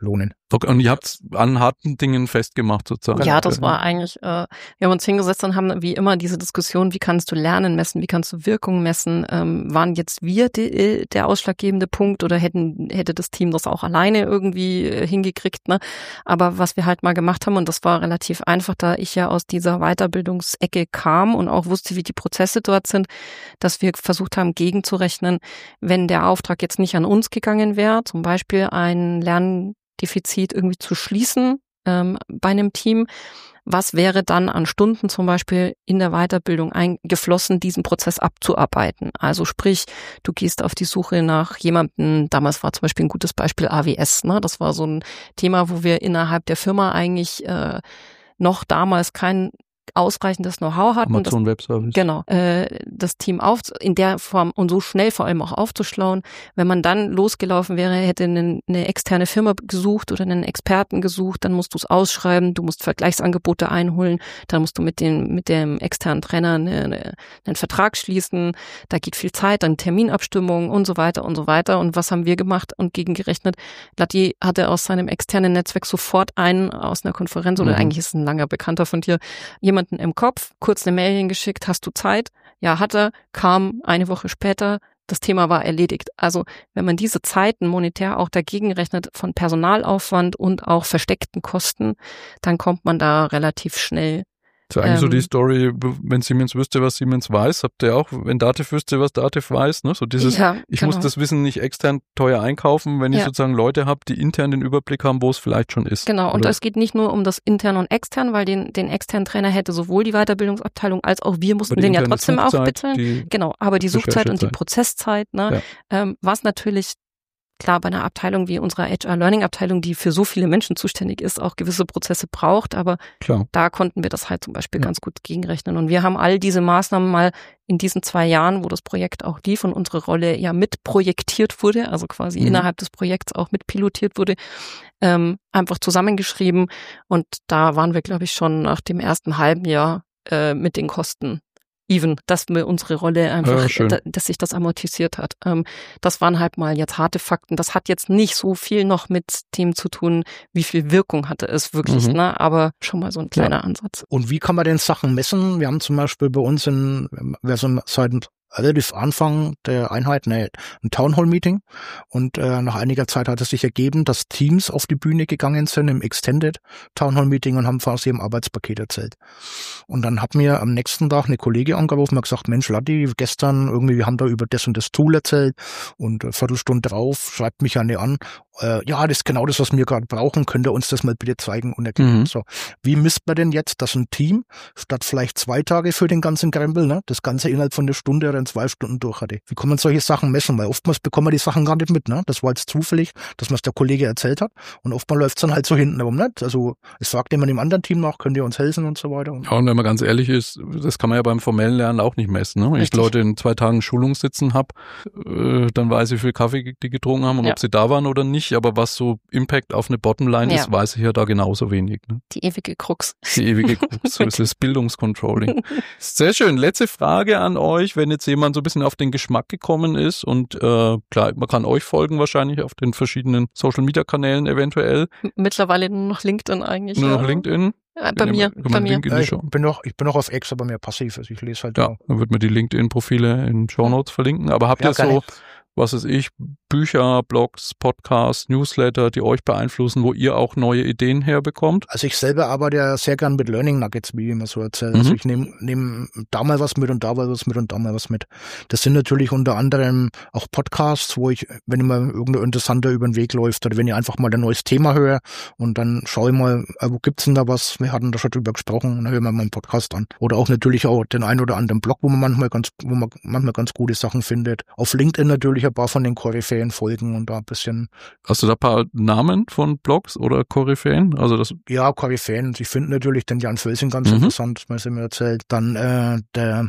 Okay, und ihr habt es an harten Dingen festgemacht sozusagen? Ja, das war eigentlich, äh, wir haben uns hingesetzt und haben wie immer diese Diskussion, wie kannst du Lernen messen, wie kannst du Wirkung messen, ähm, waren jetzt wir die, der ausschlaggebende Punkt oder hätten hätte das Team das auch alleine irgendwie äh, hingekriegt, ne? Aber was wir halt mal gemacht haben, und das war relativ einfach, da ich ja aus dieser Weiterbildungsecke kam und auch wusste, wie die Prozesse dort sind, dass wir versucht haben, gegenzurechnen, wenn der Auftrag jetzt nicht an uns gegangen wäre, zum Beispiel ein Lernen Defizit irgendwie zu schließen ähm, bei einem Team. Was wäre dann an Stunden zum Beispiel in der Weiterbildung eingeflossen, diesen Prozess abzuarbeiten? Also sprich, du gehst auf die Suche nach jemandem, damals war zum Beispiel ein gutes Beispiel A W S, ne? Das war so ein Thema, wo wir innerhalb der Firma eigentlich äh, noch damals kein ausreichendes Know-how hatten. Amazon Web Service. Genau, äh, das Team auf in der Form und so schnell vor allem auch aufzuschlauen. Wenn man dann losgelaufen wäre, hätte eine, eine externe Firma gesucht oder einen Experten gesucht, dann musst du es ausschreiben, du musst Vergleichsangebote einholen, dann musst du mit dem mit dem externen Trainer eine, eine, einen Vertrag schließen, da geht viel Zeit, dann Terminabstimmung und so weiter und so weiter. Und was haben wir gemacht und gegengerechnet? Latti hatte aus seinem externen Netzwerk sofort einen aus einer Konferenz, oder mhm. eigentlich ist es ein langer Bekannter von dir, jemanden im Kopf, kurz eine Mail hingeschickt, hast du Zeit? Ja, hat er, kam eine Woche später, das Thema war erledigt. Also wenn man diese Zeiten monetär auch dagegen rechnet von Personalaufwand und auch versteckten Kosten, dann kommt man da relativ schnell. Das ist eigentlich ähm, so die Story, wenn Siemens wüsste, was Siemens weiß, habt ihr auch, wenn Dativ wüsste, was Dativ weiß, ne? So dieses, ja, ich genau. muss das Wissen nicht extern teuer einkaufen, wenn ich ja. sozusagen Leute habe, die intern den Überblick haben, wo es vielleicht schon ist. Genau, und Oder? es geht nicht nur um das intern und extern, weil den, den externen Trainer hätte sowohl die Weiterbildungsabteilung als auch wir mussten den ja trotzdem Suchzeit, auch bezahlen. Genau, aber die Suchzeit und die Prozesszeit, ne? Ja. Ähm, was natürlich klar bei einer Abteilung wie unserer H R-Learning-Abteilung, die für so viele Menschen zuständig ist, auch gewisse Prozesse braucht, aber klar. Da konnten wir das halt zum Beispiel ja. ganz gut gegenrechnen. Und wir haben all diese Maßnahmen mal in diesen zwei Jahren, wo das Projekt auch lief und unsere Rolle ja mitprojektiert wurde, also quasi mhm. innerhalb des Projekts auch mitpilotiert wurde, ähm, einfach zusammengeschrieben. Und da waren wir, glaube ich, schon nach dem ersten halben Jahr äh, mit den Kosten even, dass wir unsere Rolle einfach, ja, da, dass sich das amortisiert hat. Ähm, das waren halt mal jetzt harte Fakten. Das hat jetzt nicht so viel noch mit Themen zu tun, wie viel Wirkung hatte es wirklich, mhm. ne? Aber schon mal so ein kleiner ja. Ansatz. Und wie kann man denn Sachen messen? Wir haben zum Beispiel bei uns in, wir sind seit relativ Anfang der Einheit ne, ein Townhall-Meeting und äh, nach einiger Zeit hat es sich ergeben, dass Teams auf die Bühne gegangen sind im Extended Townhall-Meeting und haben quasi im Arbeitspaket erzählt. Und dann hat mir am nächsten Tag eine Kollegin angerufen und gesagt, Mensch Latti, gestern irgendwie, wir haben da über das und das Tool erzählt und eine Viertelstunde drauf schreibt mich eine an, äh, ja, das ist genau das, was wir gerade brauchen, könnt ihr uns das mal bitte zeigen und erklären. Mhm. So, wie misst man denn jetzt, dass ein Team statt vielleicht zwei Tage für den ganzen Krempel, ne, das Ganze innerhalb von einer Stunde oder in zwei Stunden durch hatte? Wie kann man solche Sachen messen? Weil oftmals bekommen wir die Sachen gar nicht mit, ne? Das war jetzt zufällig, dass man es der Kollege erzählt hat und oftmals läuft es dann halt so hinten herum, nicht? Also es sagt jemand im anderen Team nach, könnt ihr uns helfen und so weiter. Ja, und wenn man ganz ehrlich ist, das kann man ja beim formellen Lernen auch nicht messen, ne? Wenn Richtig. ich Leute in zwei Tagen Schulung sitzen habe, äh, dann weiß ich, wie viel Kaffee die getrunken haben und ja. ob sie da waren oder nicht, aber was so Impact auf eine Bottomline ja. ist, weiß ich ja da genauso wenig. Ne? Die ewige Krux. Die ewige Krux, so ist das Bildungscontrolling. Sehr schön. Letzte Frage an euch, wenn jetzt jemand so ein bisschen auf den Geschmack gekommen ist und äh, klar, man kann euch folgen wahrscheinlich auf den verschiedenen Social-Media-Kanälen eventuell. Mittlerweile nur noch LinkedIn eigentlich. Nur ja. noch LinkedIn? Ja, bei mir, bei mir. Ja, ich bin noch, ich bin noch auf X, aber mehr passiv, also ich lese halt. Ja, dann wird mir die LinkedIn-Profile in Shownotes verlinken, aber habt ihr ja, so, was weiß ich, Bücher, Blogs, Podcasts, Newsletter, die euch beeinflussen, wo ihr auch neue Ideen herbekommt? Also ich selber arbeite ja sehr gern mit Learning Nuggets, wie ich immer so erzähle. Mhm. Also ich nehme nehm da mal was mit und da mal was mit und da mal was mit. Das sind natürlich unter anderem auch Podcasts, wo ich, wenn ich mal irgendein interessanter über den Weg läuft oder wenn ich einfach mal ein neues Thema höre und dann schaue ich mal, wo gibt's denn da was? Wir hatten da schon drüber gesprochen und dann hören wir mal einen Podcast an. Oder auch natürlich auch den einen oder anderen Blog, wo man manchmal ganz, wo man manchmal ganz gute Sachen findet. Auf LinkedIn natürlich ein paar von den Koryphäen folgen und da ein bisschen. Hast du da ein paar Namen von Blogs oder Koryphäen? Also das ja, Koryphäen. Ich finde natürlich den Jan Völsing ganz mhm. interessant, was er mir erzählt. Dann äh, der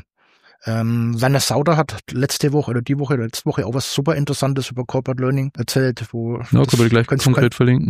ähm, Werner Sauter hat letzte Woche oder die Woche oder letzte Woche auch was super Interessantes über Corporate Learning erzählt. Wo ja, können wir gleich kannst, konkret kann, verlinken, ja?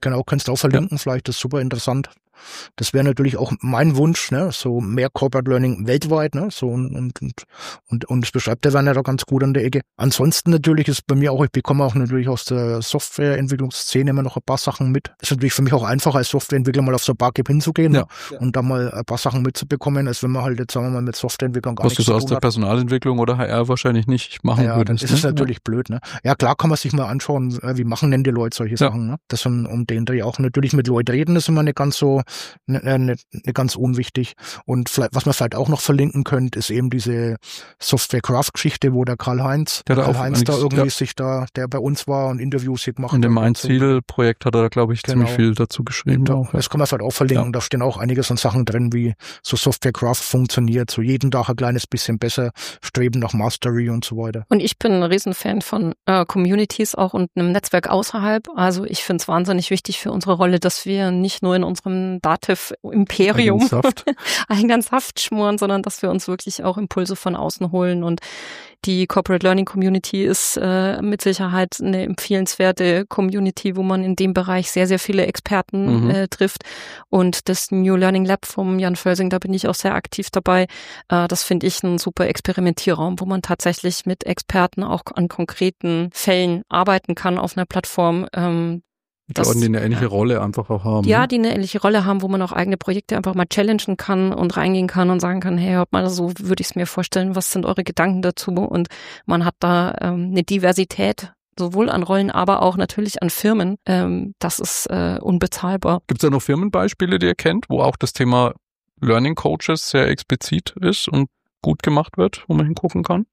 Genau, kannst du auch verlinken, ja. Vielleicht, das ist super interessant. Das wäre natürlich auch mein Wunsch, ne, so mehr Corporate Learning weltweit, ne, so und und und und das beschreibt der Werner da ganz gut an der Ecke. Ansonsten natürlich ist bei mir auch, ich bekomme auch natürlich aus der Softwareentwicklungsszene immer noch ein paar Sachen mit. Das ist natürlich für mich auch einfacher als Softwareentwickler mal auf so ein Barcamp hinzugehen, ja. Ne, und da mal ein paar Sachen mitzubekommen, als wenn man halt jetzt sagen wir mal mit Softwareentwicklung gar nichts zu tun hat. Was du so aus der Personalentwicklung oder H R wahrscheinlich nicht machen ja, würdest. Das ist ne? natürlich ja. blöd, ne? Ja klar, kann man sich mal anschauen, wie machen denn die Leute solche ja. Sachen, ne? Das um, um den Dreh auch natürlich mit Leuten reden, ist immer nicht ganz so ne, ne, ne ganz unwichtig. Und vielleicht, was man vielleicht auch noch verlinken könnte, ist eben diese Software-Craft-Geschichte, wo der Karl-Heinz, der Karl-Heinz da irgendwie ja. sich da, der bei uns war und Interviews hier gemacht hat. In dem Mein-Ziel-Projekt hat er da, glaube ich, genau. ziemlich viel dazu geschrieben. Auch, ja. Das kann man vielleicht auch verlinken. Ja. Da stehen auch einiges an Sachen drin, wie so Software-Craft funktioniert, so jeden Tag ein kleines bisschen besser, streben nach Mastery und so weiter. Und ich bin ein Riesenfan von äh, Communities auch und einem Netzwerk außerhalb. Also ich finde es wahnsinnig wichtig für unsere Rolle, dass wir nicht nur in unserem Dativ-Imperium eigenen Saft. eigenen Saft schmoren, sondern dass wir uns wirklich auch Impulse von außen holen. Und die Corporate Learning Community ist äh, mit Sicherheit eine empfehlenswerte Community, wo man in dem Bereich sehr, sehr viele Experten mhm. äh, trifft. Und das New Learning Lab vom Jan Völsing, da bin ich auch sehr aktiv dabei. Äh, das finde ich ein super Experimentierraum, wo man tatsächlich mit Experten auch an konkreten Fällen arbeiten kann auf einer Plattform. Ähm, Mit Leuten, die eine ähnliche Rolle einfach auch haben. Ja, die eine ähnliche Rolle haben, wo man auch eigene Projekte einfach mal challengen kann und reingehen kann und sagen kann, hey, hört mal, so würde ich es mir vorstellen, was sind eure Gedanken dazu? Und man hat da ähm, eine Diversität, sowohl an Rollen, aber auch natürlich an Firmen. Ähm, das ist äh, unbezahlbar. Gibt es da noch Firmenbeispiele, die ihr kennt, wo auch das Thema Learning Coaches sehr explizit ist und gut gemacht wird, wo man hingucken kann?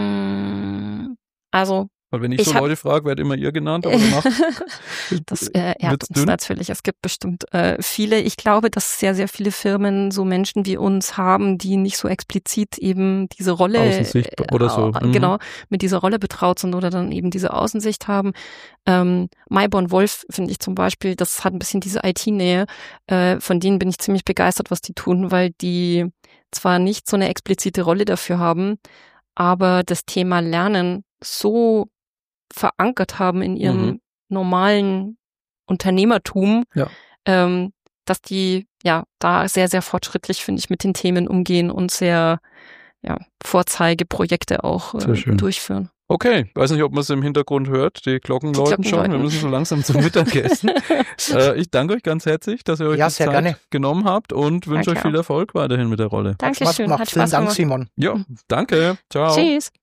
Also Weil wenn ich, ich so Leute frage, wird immer ihr genannt, aber danach das äh, erstens natürlich. Es gibt bestimmt äh, viele. Ich glaube, dass sehr, sehr viele Firmen so Menschen wie uns haben, die nicht so explizit eben diese Rolle Außensicht oder so. Äh, genau, mit dieser Rolle betraut sind oder dann eben diese Außensicht haben. Ähm, Mayborn Wolf finde ich zum Beispiel, das hat ein bisschen diese I T-Nähe. Äh, von denen bin ich ziemlich begeistert, was die tun, weil die zwar nicht so eine explizite Rolle dafür haben, aber das Thema Lernen so verankert haben in ihrem mhm. normalen Unternehmertum, ja. ähm, dass die ja da sehr, sehr fortschrittlich, finde ich, mit den Themen umgehen und sehr ja, Vorzeigeprojekte auch äh, durchführen. Okay, weiß nicht, ob man es im Hintergrund hört, die Glocken die läuten schon, wir müssen so langsam zum Mittagessen. äh, ich danke euch ganz herzlich, dass ihr euch ja, die Zeit gerne. genommen habt und wünsche euch viel Erfolg weiterhin mit der Rolle. Dankeschön, hat Spaß gemacht. Vielen Dank, gemacht. Simon. Ja, danke, ciao. Tschüss.